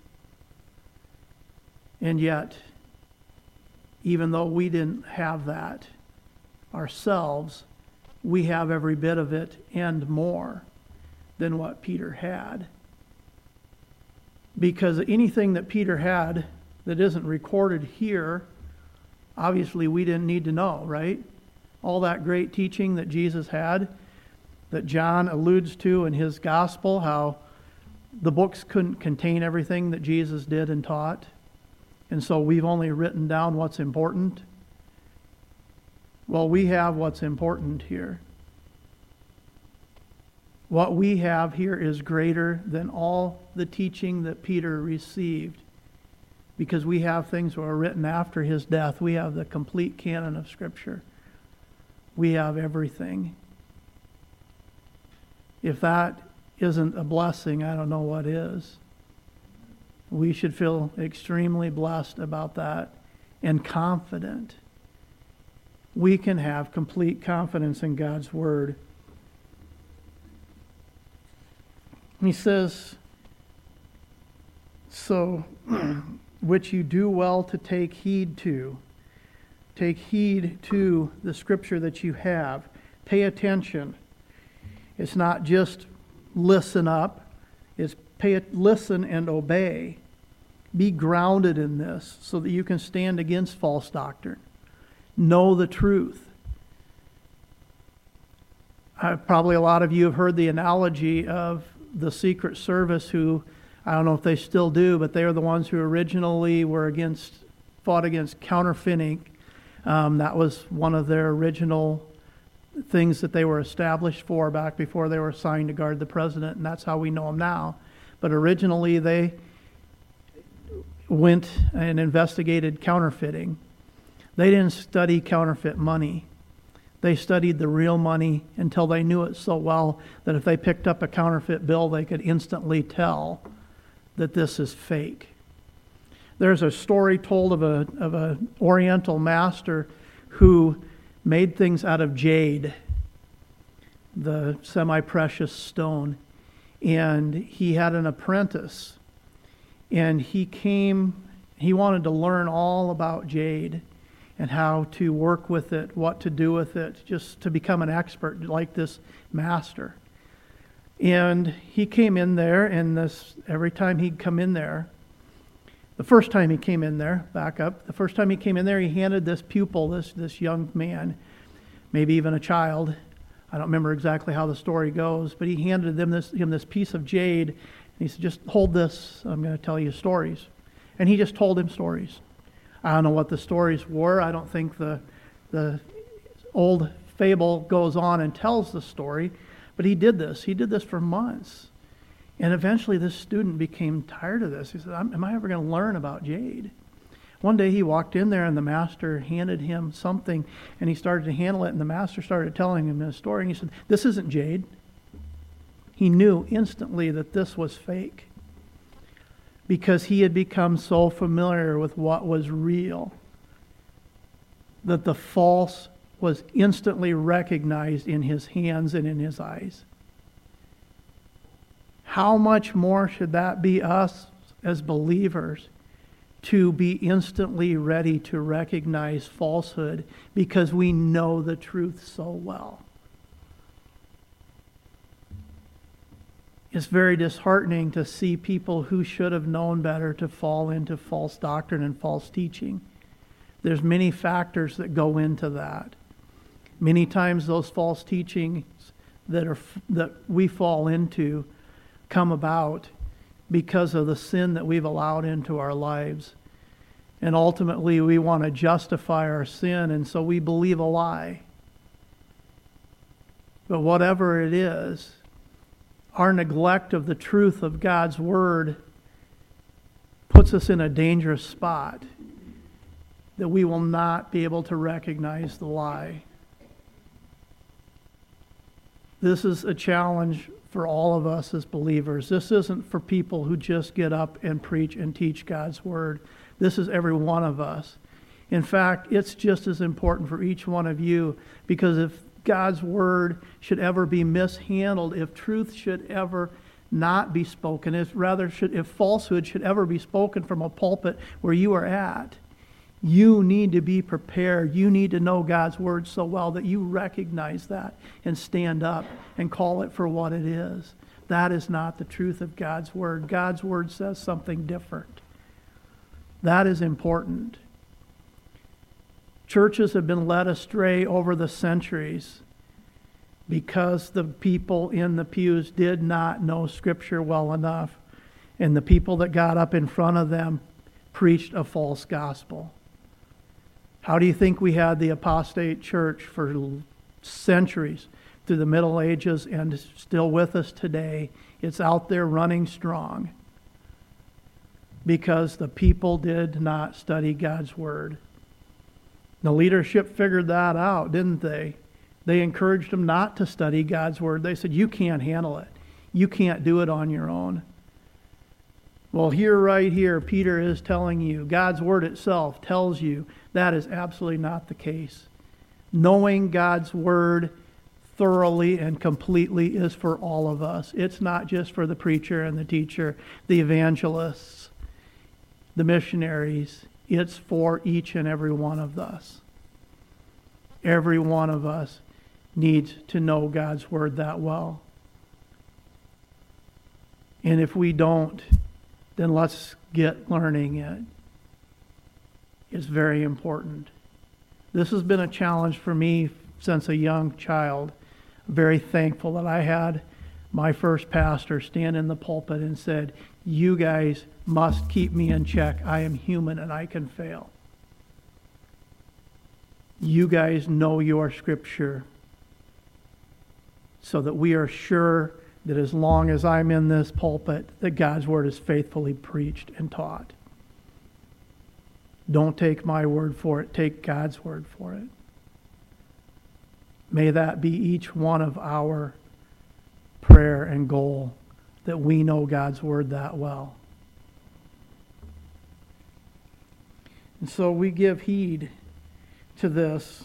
And yet, even though we didn't have that ourselves, we have every bit of it and more than what Peter had. Because anything that Peter had that isn't recorded here, obviously we didn't need to know, right? All that great teaching that Jesus had, that John alludes to in his gospel, how the books couldn't contain everything that Jesus did and taught. And so we've only written down what's important. Well, we have what's important here. What we have here is greater than all the teaching that Peter received, because we have things that were written after his death. We have the complete canon of Scripture. We have everything. If that isn't a blessing, I don't know what is. We should feel extremely blessed about that and confident. We can have complete confidence in God's Word. He says, so, which you do well to take heed to. Take heed to the Scripture that you have. Pay attention. It's not just listen up. It's pay, listen and obey. Be grounded in this so that you can stand against false doctrine. Know the truth. Uh, probably a lot of you have heard the analogy of the Secret Service, who, I don't know if they still do, but they are the ones who originally were against, fought against counterfeiting. Um, that was one of their original things that they were established for back before they were assigned to guard the president, and that's how we know them now. But originally they went and investigated counterfeiting. They didn't study counterfeit money. They studied the real money until they knew it so well that if they picked up a counterfeit bill, they could instantly tell that this is fake. There's a story told of a of a Oriental master who made things out of jade, the semi-precious stone, and he had an apprentice, and he came, he wanted to learn all about jade and how to work with it, what to do with it, just to become an expert like this master. And he came in there, and this every time he'd come in there, the first time he came in there, back up, the first time he came in there, he handed this pupil, this this young man, maybe even a child, I don't remember exactly how the story goes, but he handed them this him this piece of jade, and he said, just hold this, I'm going to tell you stories. And he just told him stories. I don't know what the stories were. I don't think the the old fable goes on and tells the story, but he did this. He did this for months. And eventually this student became tired of this. He said, am I ever going to learn about jade? One day he walked in there and the master handed him something and he started to handle it, and the master started telling him a story, and he said, this isn't jade. He knew instantly that this was fake because he had become so familiar with what was real that the false was instantly recognized in his hands and in his eyes. How much more should that be us as believers, to be instantly ready to recognize falsehood because we know the truth so well? It's very disheartening to see people who should have known better to fall into false doctrine and false teaching. There's many factors that go into that. Many times those false teachings that are that we fall into come about because of the sin that we've allowed into our lives. And ultimately we want to justify our sin, and so we believe a lie. But whatever it is, our neglect of the truth of God's Word puts us in a dangerous spot that we will not be able to recognize the lie. This is a challenge for all of us as believers. This isn't for people who just get up and preach and teach God's Word. This is every one of us. In fact, it's just as important for each one of you, because if God's Word should ever be mishandled, if truth should ever not be spoken, if rather should if falsehood should ever be spoken from a pulpit where you are at, you need to be prepared. You need to know God's Word so well that you recognize that and stand up and call it for what it is. That is not the truth of God's Word. God's Word says something different. That is important. Churches have been led astray over the centuries because the people in the pews did not know Scripture well enough, and the people that got up in front of them preached a false gospel. How do you think we had the apostate church for centuries through the Middle Ages and still with us today? It's out there running strong because the people did not study God's Word. The leadership figured that out, didn't they? They encouraged them not to study God's Word. They said, you can't handle it. You can't do it on your own. Well, here, right here, Peter is telling you, God's Word itself tells you that is absolutely not the case. Knowing God's Word thoroughly and completely is for all of us. It's not just for the preacher and the teacher, the evangelists, the missionaries. It's for each and every one of us. Every one of us needs to know God's Word that well. And if we don't, then let's get learning it. It's very important. This has been a challenge for me since a young child. I'm very thankful that I had my first pastor stand in the pulpit and said, you guys must keep me in check. I am human and I can fail. You guys know your Scripture so that we are sure that as long as I'm in this pulpit, that God's Word is faithfully preached and taught. Don't take my word for it. Take God's word for it. May that be each one of our prayer and goal, that we know God's Word that well. And so we give heed to this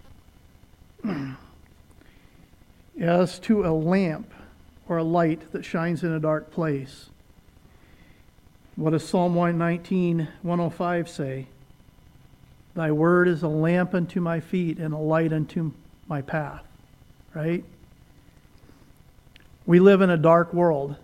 as to a lamp or a light that shines in a dark place. What does Psalm one nineteen, one oh five say? Thy word is a lamp unto my feet and a light unto my path. Right? We live in a dark world.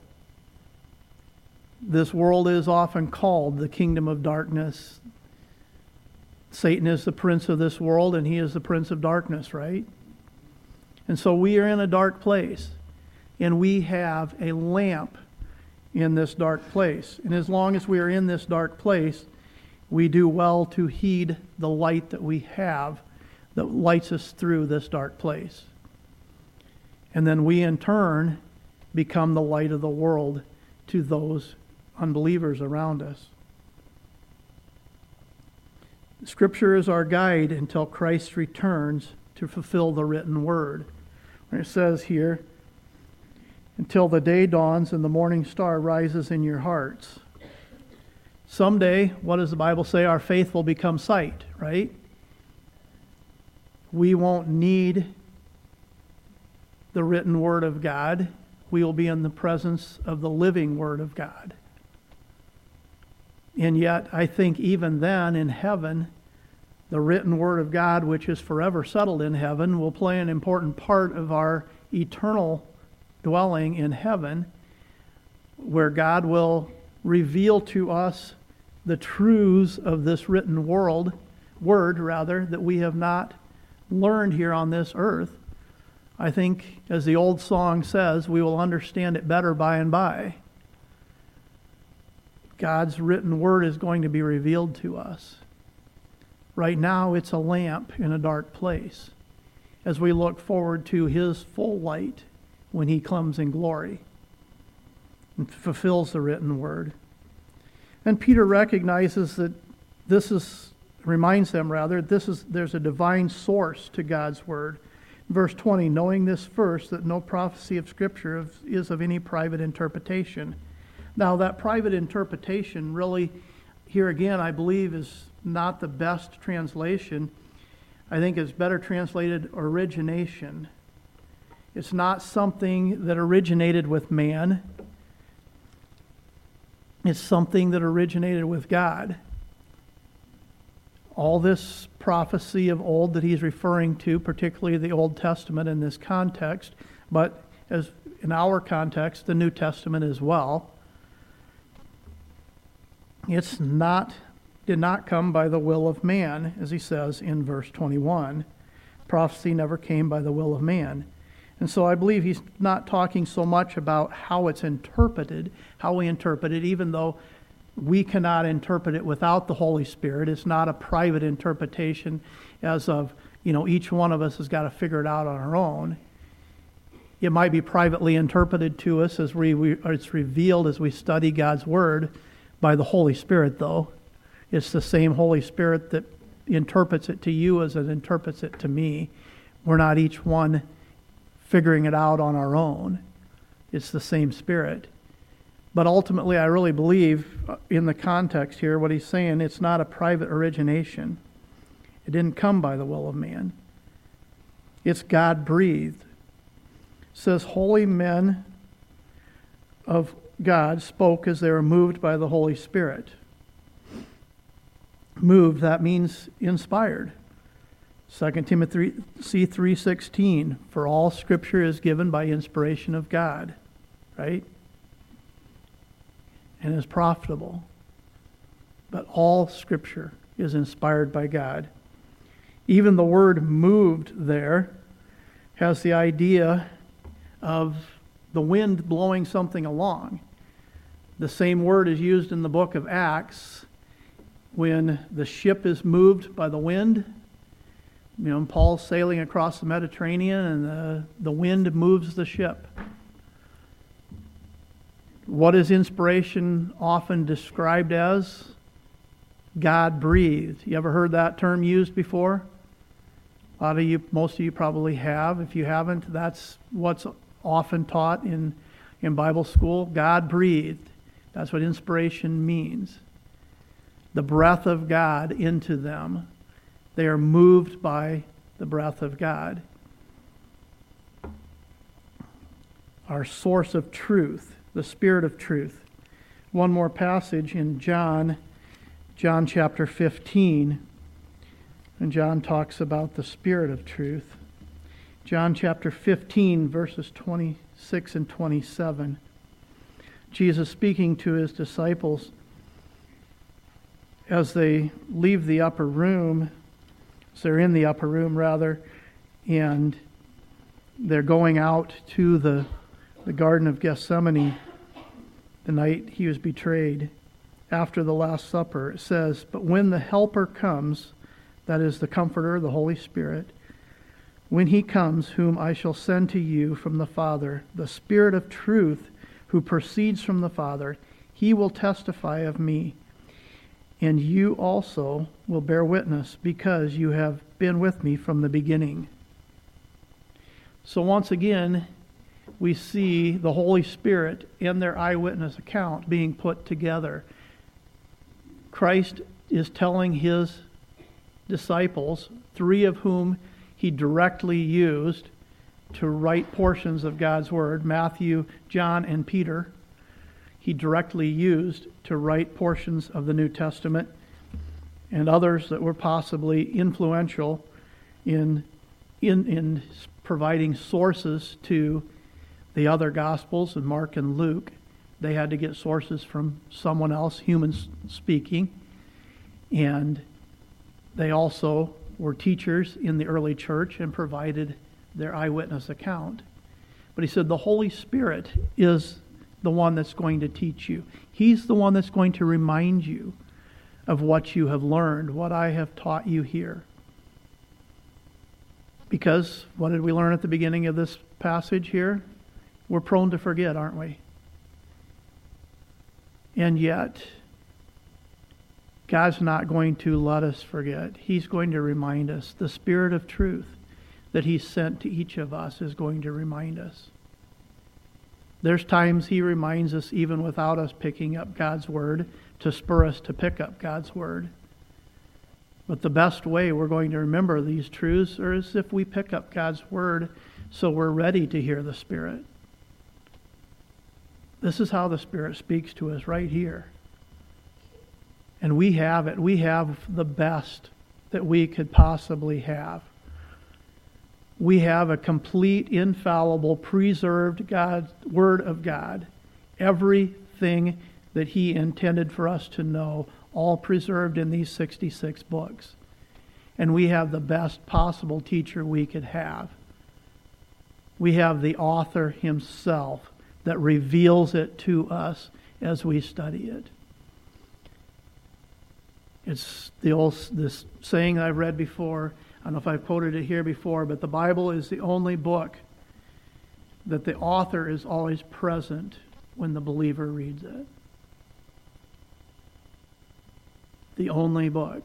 This world is often called the kingdom of darkness. Satan is the prince of this world, and he is the prince of darkness, right? And so we are in a dark place, and we have a lamp in this dark place. And as long as we are in this dark place, we do well to heed the light that we have that lights us through this dark place. And then we in turn become the light of the world to those unbelievers around us. Scripture is our guide until Christ returns to fulfill the written word. When it says here, until the day dawns and the morning star rises in your hearts. Someday, what does the Bible say? Our faith will become sight, right? We won't need the written word of God. We will be in the presence of the living word of God. And yet, I think even then in heaven, the written word of God, which is forever settled in heaven, will play an important part of our eternal dwelling in heaven, where God will reveal to us the truths of this written world, word rather, that we have not learned here on this earth. I think, as the old song says, we will understand it better by and by. God's written word is going to be revealed to us. Right now, it's a lamp in a dark place as we look forward to his full light when he comes in glory and fulfills the written word. And Peter recognizes that this is, reminds them rather, this is there's a divine source to God's word. Verse twenty, knowing this first, that no prophecy of Scripture is of any private interpretation. Now, that private interpretation really, here again, I believe is not the best translation. I think it's better translated origination. It's not something that originated with man. It's something that originated with God. All this prophecy of old that he's referring to, particularly the Old Testament in this context, but as in our context, the New Testament as well, it's not, did not come by the will of man, as he says in verse twenty-one. Prophecy never came by the will of man. And so I believe he's not talking so much about how it's interpreted, how we interpret it, even though we cannot interpret it without the Holy Spirit. It's not a private interpretation as of, you know, each one of us has got to figure it out on our own. It might be privately interpreted to us as we, we or it's revealed as we study God's Word by the Holy Spirit, though. It's the same Holy Spirit that interprets it to you as it interprets it to me. We're not each one figuring it out on our own. It's the same Spirit. But ultimately, I really believe in the context here, what he's saying, it's not a private origination. It didn't come by the will of man. It's God-breathed. It says, holy men of God spoke as they were moved by the Holy Spirit. Moved, that means inspired. Second Timothy three sixteen, for all Scripture is given by inspiration of God, right? And is profitable. But all Scripture is inspired by God. Even the word moved there has the idea of the wind blowing something along. The same word is used in the book of Acts when the ship is moved by the wind. You know, Paul's sailing across the Mediterranean and the, the wind moves the ship. What is inspiration often described as? God breathed. You ever heard that term used before? A lot of you, most of you probably have. If you haven't, that's what's often taught in, in Bible school. God breathed. That's what inspiration means. The breath of God into them. They are moved by the breath of God. Our source of truth, the Spirit of truth. One more passage in John, John chapter fifteen. And John talks about the Spirit of truth. John chapter fifteen, verses twenty, six and twenty-seven. Jesus speaking to his disciples as they leave the upper room, as they're in the upper room rather, and they're going out to the, the Garden of Gethsemane the night he was betrayed. After the Last Supper, it says, "But when the Helper comes," that is the Comforter, the Holy Spirit, "when he comes, whom I shall send to you from the Father, the Spirit of truth, who proceeds from the Father, he will testify of me. And you also will bear witness, because you have been with me from the beginning." So once again, we see the Holy Spirit and their eyewitness account being put together. Christ is telling his disciples, three of whom he directly used to write portions of God's Word, Matthew, John, and Peter, he directly used to write portions of the New Testament, and others that were possibly influential in, in, in providing sources to the other Gospels, and Mark and Luke. They had to get sources from someone else, human speaking. And they also were teachers in the early church and provided their eyewitness account. But he said the Holy Spirit is the one that's going to teach you. He's the one that's going to remind you of what you have learned, what I have taught you here. Because what did we learn at the beginning of this passage here? We're prone to forget, aren't we? And yet, God's not going to let us forget. He's going to remind us. The Spirit of truth that He sent to each of us is going to remind us. There's times He reminds us even without us picking up God's Word, to spur us to pick up God's Word. But the best way we're going to remember these truths is if we pick up God's Word so we're ready to hear the Spirit. This is how the Spirit speaks to us right here. And we have it. We have the best that we could possibly have. We have a complete, infallible, preserved God, Word of God. Everything that He intended for us to know, all preserved in these sixty-six books. And we have the best possible teacher we could have. We have the author himself that reveals it to us as we study it. It's the old this saying I've read before. I don't know if I've quoted it here before, but the Bible is the only book that the author is always present when the believer reads it. The only book.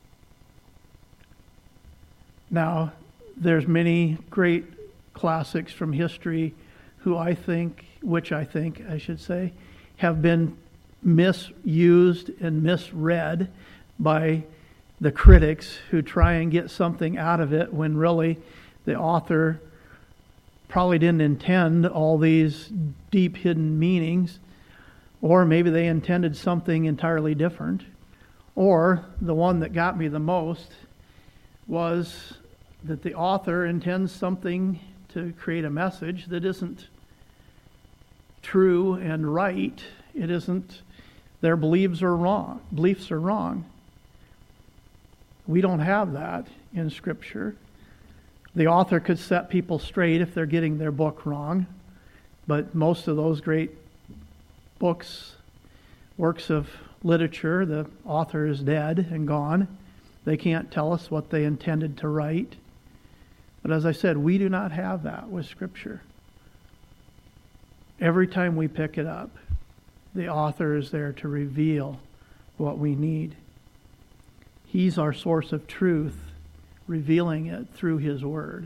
Now, there's many great classics from history who I think, which I think, I should say, have been misused and misread by the critics who try and get something out of it when really the author probably didn't intend all these deep hidden meanings, or maybe they intended something entirely different. Or the one that got me the most was that the author intends something to create a message that isn't true and right. It isn't, their beliefs are wrong. Beliefs are wrong. We don't have that in Scripture. The author could set people straight if they're getting their book wrong, but most of those great books, works of literature, the author is dead and gone. They can't tell us what they intended to write. But as I said, we do not have that with Scripture. Every time we pick it up, the author is there to reveal what we need. He's our source of truth, revealing it through His Word.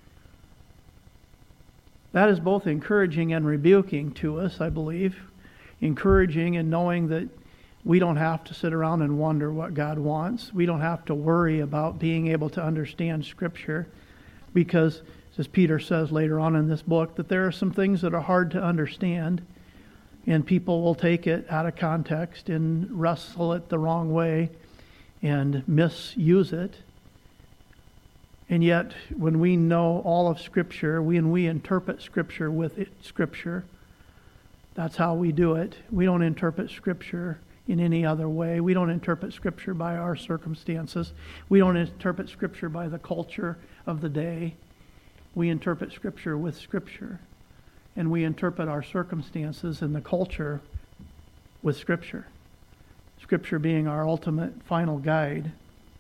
That is both encouraging and rebuking to us, I believe. Encouraging in knowing that we don't have to sit around and wonder what God wants. We don't have to worry about being able to understand Scripture, because, as Peter says later on in this book, that there are some things that are hard to understand, and people will take it out of context and wrestle it the wrong way and misuse it. And yet, when we know all of Scripture, when we interpret Scripture with it, Scripture, that's how we do it. We don't interpret Scripture in any other way. We don't interpret Scripture by our circumstances. We don't interpret Scripture by the culture of the day. We interpret Scripture with Scripture. And we interpret our circumstances and the culture with Scripture. Scripture being our ultimate final guide.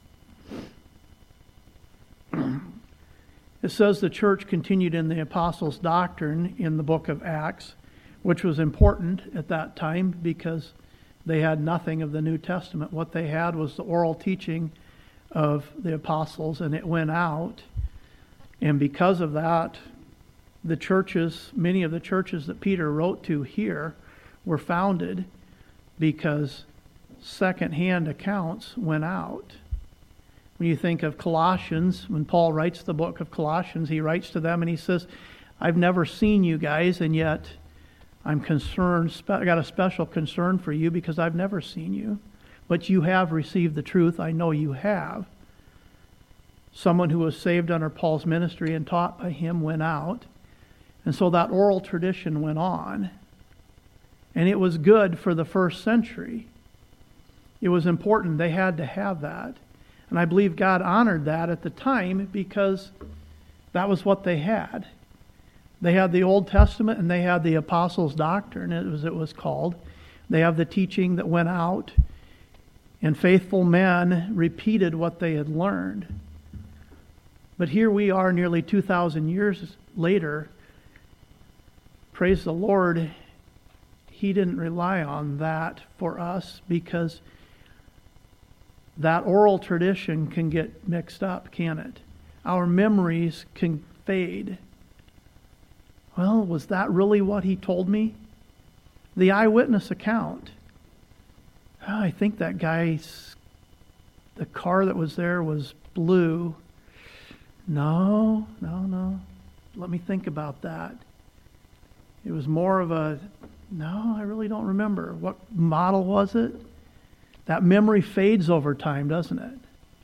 It says the church continued in the apostles' doctrine in the book of Acts, which was important at that time because they had nothing of the New Testament. What they had was the oral teaching of the apostles, and it went out. And because of that, the churches, many of the churches that Peter wrote to here, were founded because second-hand accounts went out. When you think of Colossians, when Paul writes the book of Colossians, he writes to them and he says, I've never seen you guys, and yet I'm concerned, I got a special concern for you because I've never seen you. But you have received the truth. I know you have. Someone who was saved under Paul's ministry and taught by him went out. And so that oral tradition went on. And it was good for the first century. It was important. They had to have that. And I believe God honored that at the time because that was what they had. They had the Old Testament and they had the Apostles' Doctrine, as it was called. They have the teaching that went out, and faithful men repeated what they had learned. But here we are nearly two thousand years later. Praise the Lord, He didn't rely on that for us because that oral tradition can get mixed up, can it? Our memories can fade. Well, was that really what he told me? The eyewitness account. Oh, I think that guy's, the car that was there was blue. No, no, no. Let me think about that. It was more of a, no, I really don't remember. What model was it? That memory fades over time, doesn't it?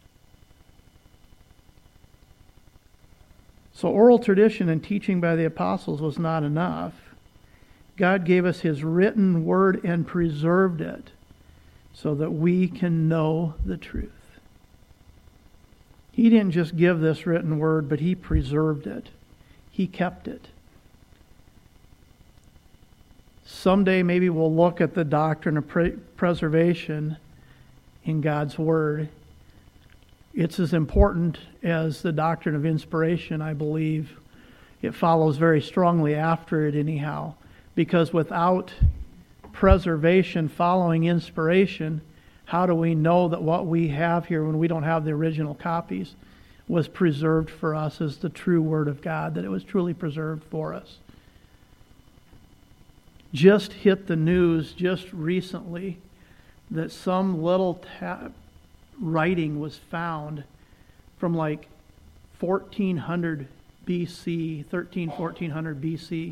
So oral tradition and teaching by the apostles was not enough. God gave us His written word and preserved it so that we can know the truth. He didn't just give this written word, but He preserved it. He kept it. Someday maybe we'll look at the doctrine of pre- preservation in God's Word. It's as important as the doctrine of inspiration, I believe. It follows very strongly after it anyhow. Because without preservation following inspiration, how do we know that what we have here when we don't have the original copies was preserved for us as the true Word of God, that it was truly preserved for us? Just hit the news just recently that some little ta- writing was found from like fourteen hundred B C, thirteen, fourteen hundred B C,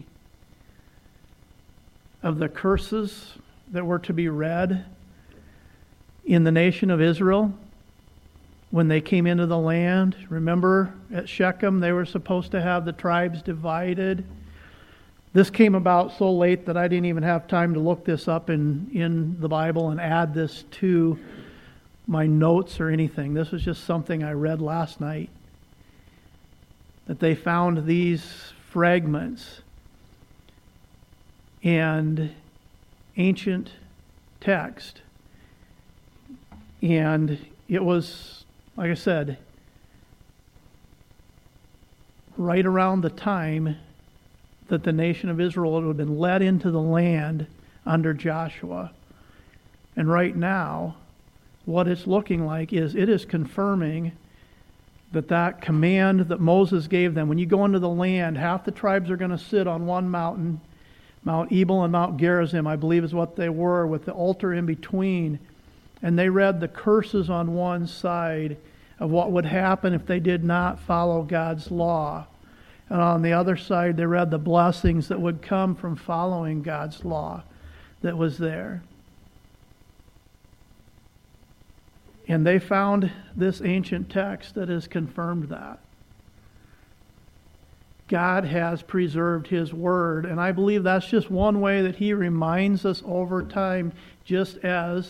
of the curses that were to be read in the nation of Israel when they came into the land. Remember at Shechem they were supposed to have the tribes divided. This came about so late that I didn't even have time to look this up in, in the Bible and add this to my notes or anything. This was just something I read last night. That they found these fragments and ancient text. And it was, like I said, right around the time that the nation of Israel had been led into the land under Joshua. And right now, what it's looking like is it is confirming that that command that Moses gave them, when you go into the land, half the tribes are going to sit on one mountain, Mount Ebal and Mount Gerizim, I believe is what they were, with the altar in between. And they read the curses on one side of what would happen if they did not follow God's law. And on the other side, they read the blessings that would come from following God's law that was there. And they found this ancient text that has confirmed that. God has preserved His Word. And I believe that's just one way that He reminds us over time, just as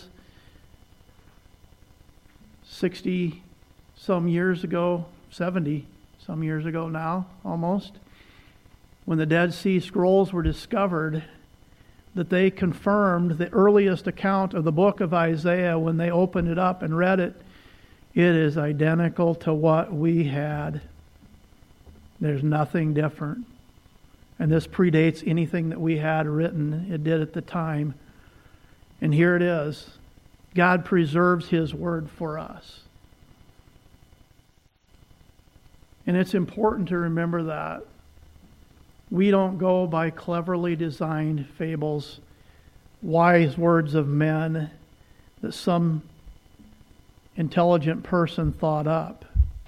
sixty some years ago, seventy some years ago now, almost, when the Dead Sea Scrolls were discovered, that they confirmed the earliest account of the book of Isaiah. When they opened it up and read it, it is identical to what we had. There's nothing different. And this predates anything that we had written. It did at the time. And here it is. God preserves His Word for us. And it's important to remember that. We don't go by cleverly designed fables, wise words of men that some intelligent person thought up.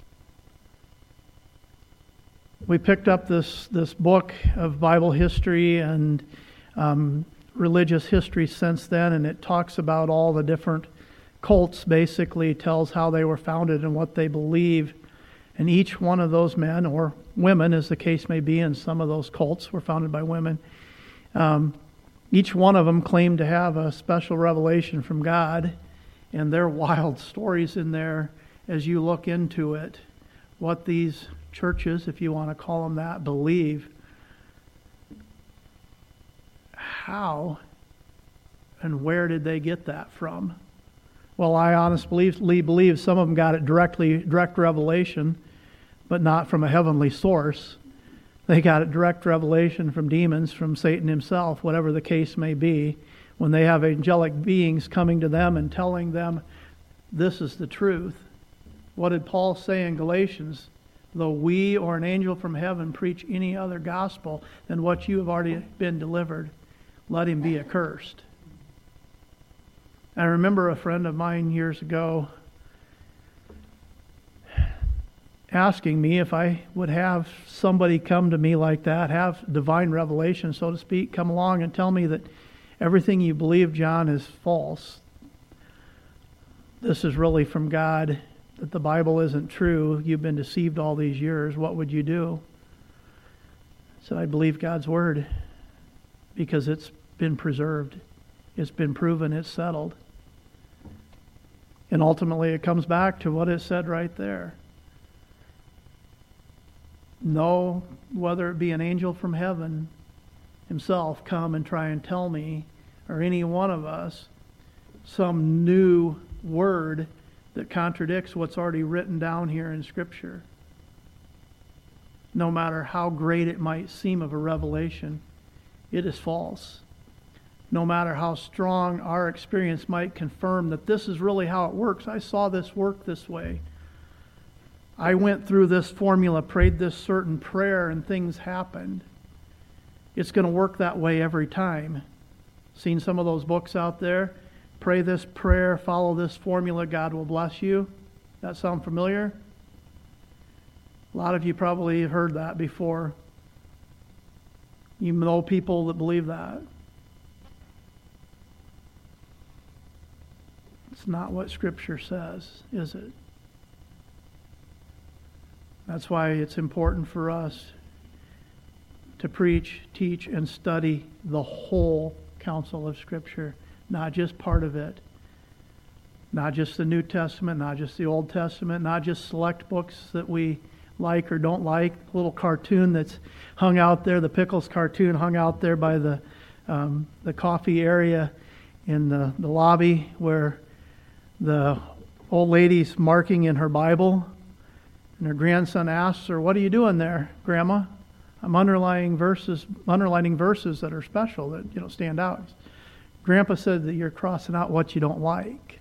We picked up this, this book of Bible history and um, religious history since then, and it talks about all the different cults, basically tells how they were founded and what they believe. And each one of those men, or women as the case may be, and some of those cults were founded by women, um, each one of them claimed to have a special revelation from God, and there are wild stories in there as you look into it, what these churches, if you want to call them that, believe. How and where did they get that from? Well, I honestly believe some of them got it directly, direct revelation, but not from a heavenly source. They got it direct revelation from demons, from Satan himself, whatever the case may be, when they have angelic beings coming to them and telling them, this is the truth. What did Paul say in Galatians? Though we or an angel from heaven preach any other gospel than what you have already been delivered, let him be accursed. I remember a friend of mine years ago asking me if I would have somebody come to me like that, have divine revelation, so to speak, come along and tell me that everything you believe, John, is false. This is really from God, that the Bible isn't true. You've been deceived all these years. What would you do? I said, I believe God's Word because it's been preserved. It's been proven. It's settled. And ultimately it comes back to what is said right there. No, whether it be an angel from heaven himself come and try and tell me, or any one of us, some new word that contradicts what's already written down here in Scripture. No matter how great it might seem of a revelation, it is false. No matter how strong our experience might confirm that this is really how it works. I saw this work this way. I went through this formula, prayed this certain prayer, and things happened. It's going to work that way every time. Seen some of those books out there? Pray this prayer, follow this formula, God will bless you. That sound familiar? A lot of you probably have heard that before. You know people that believe that. It's not what Scripture says, is it? That's why it's important for us to preach, teach, and study the whole counsel of Scripture, not just part of it. Not just the New Testament, not just the Old Testament, not just select books that we like or don't like. A little cartoon that's hung out there, the Pickles cartoon hung out there by the um, the coffee area in the, the lobby where the old lady's marking in her Bible. And her grandson asks her, "What are you doing there, Grandma?" "I'm underlining verses, underlining verses that are special, that you know stand out." Grandpa said that you're crossing out what you don't like.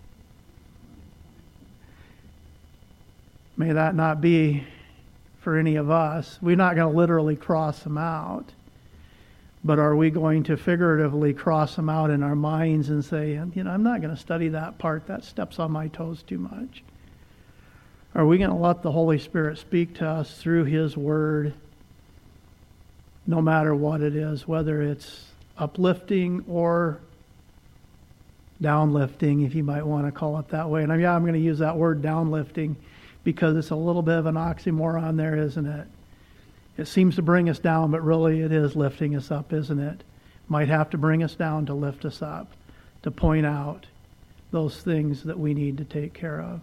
May that not be for any of us. We're not going to literally cross them out. But are we going to figuratively cross them out in our minds and say, you know, I'm not going to study that part. That steps on my toes too much. Are we going to let the Holy Spirit speak to us through His Word, no matter what it is, whether it's uplifting or downlifting, if you might want to call it that way. And yeah, I'm going to use that word downlifting because it's a little bit of an oxymoron there, isn't it? It seems to bring us down, but really it is lifting us up, isn't it? Might have to bring us down to lift us up, to point out those things that we need to take care of.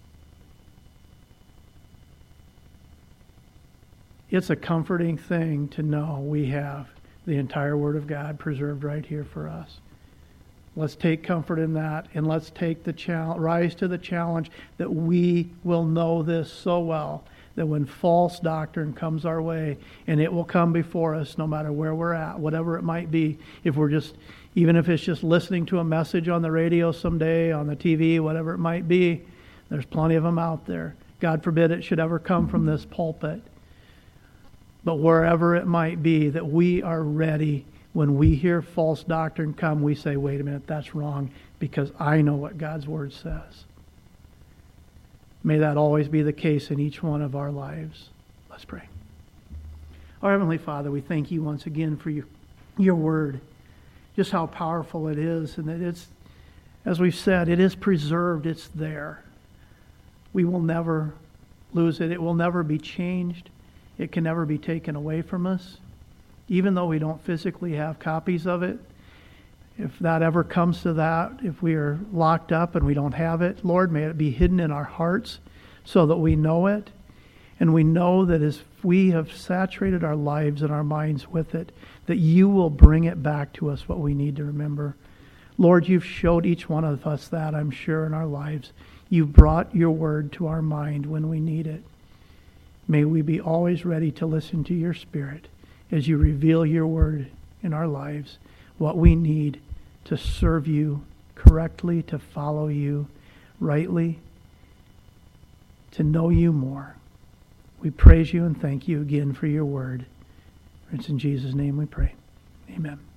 It's a comforting thing to know we have the entire Word of God preserved right here for us. Let's take comfort in that, and let's take the challenge, rise to the challenge that we will know this so well, that when false doctrine comes our way, and it will come before us no matter where we're at, whatever it might be, if we're just, even if it's just listening to a message on the radio someday, on the T V, whatever it might be, there's plenty of them out there. God forbid it should ever come from this pulpit. But wherever it might be, that we are ready. When we hear false doctrine come, we say, wait a minute, that's wrong, because I know what God's Word says. May that always be the case in each one of our lives. Let's pray. Our Heavenly Father, we thank you once again for your, your Word, just how powerful it is, and that it's, as we've said, it is preserved, it's there. We will never lose it. It will never be changed. It can never be taken away from us. Even though we don't physically have copies of it, if that ever comes to that, if we are locked up and we don't have it, Lord, may it be hidden in our hearts so that we know it. And we know that as we have saturated our lives and our minds with it, that you will bring it back to us what we need to remember. Lord, you've showed each one of us that, I'm sure, in our lives. You've brought your word to our mind when we need it. May we be always ready to listen to your Spirit as you reveal your word in our lives, what we need to serve you correctly, to follow you rightly, to know you more. We praise you and thank you again for your word. It's in Jesus' name we pray. Amen.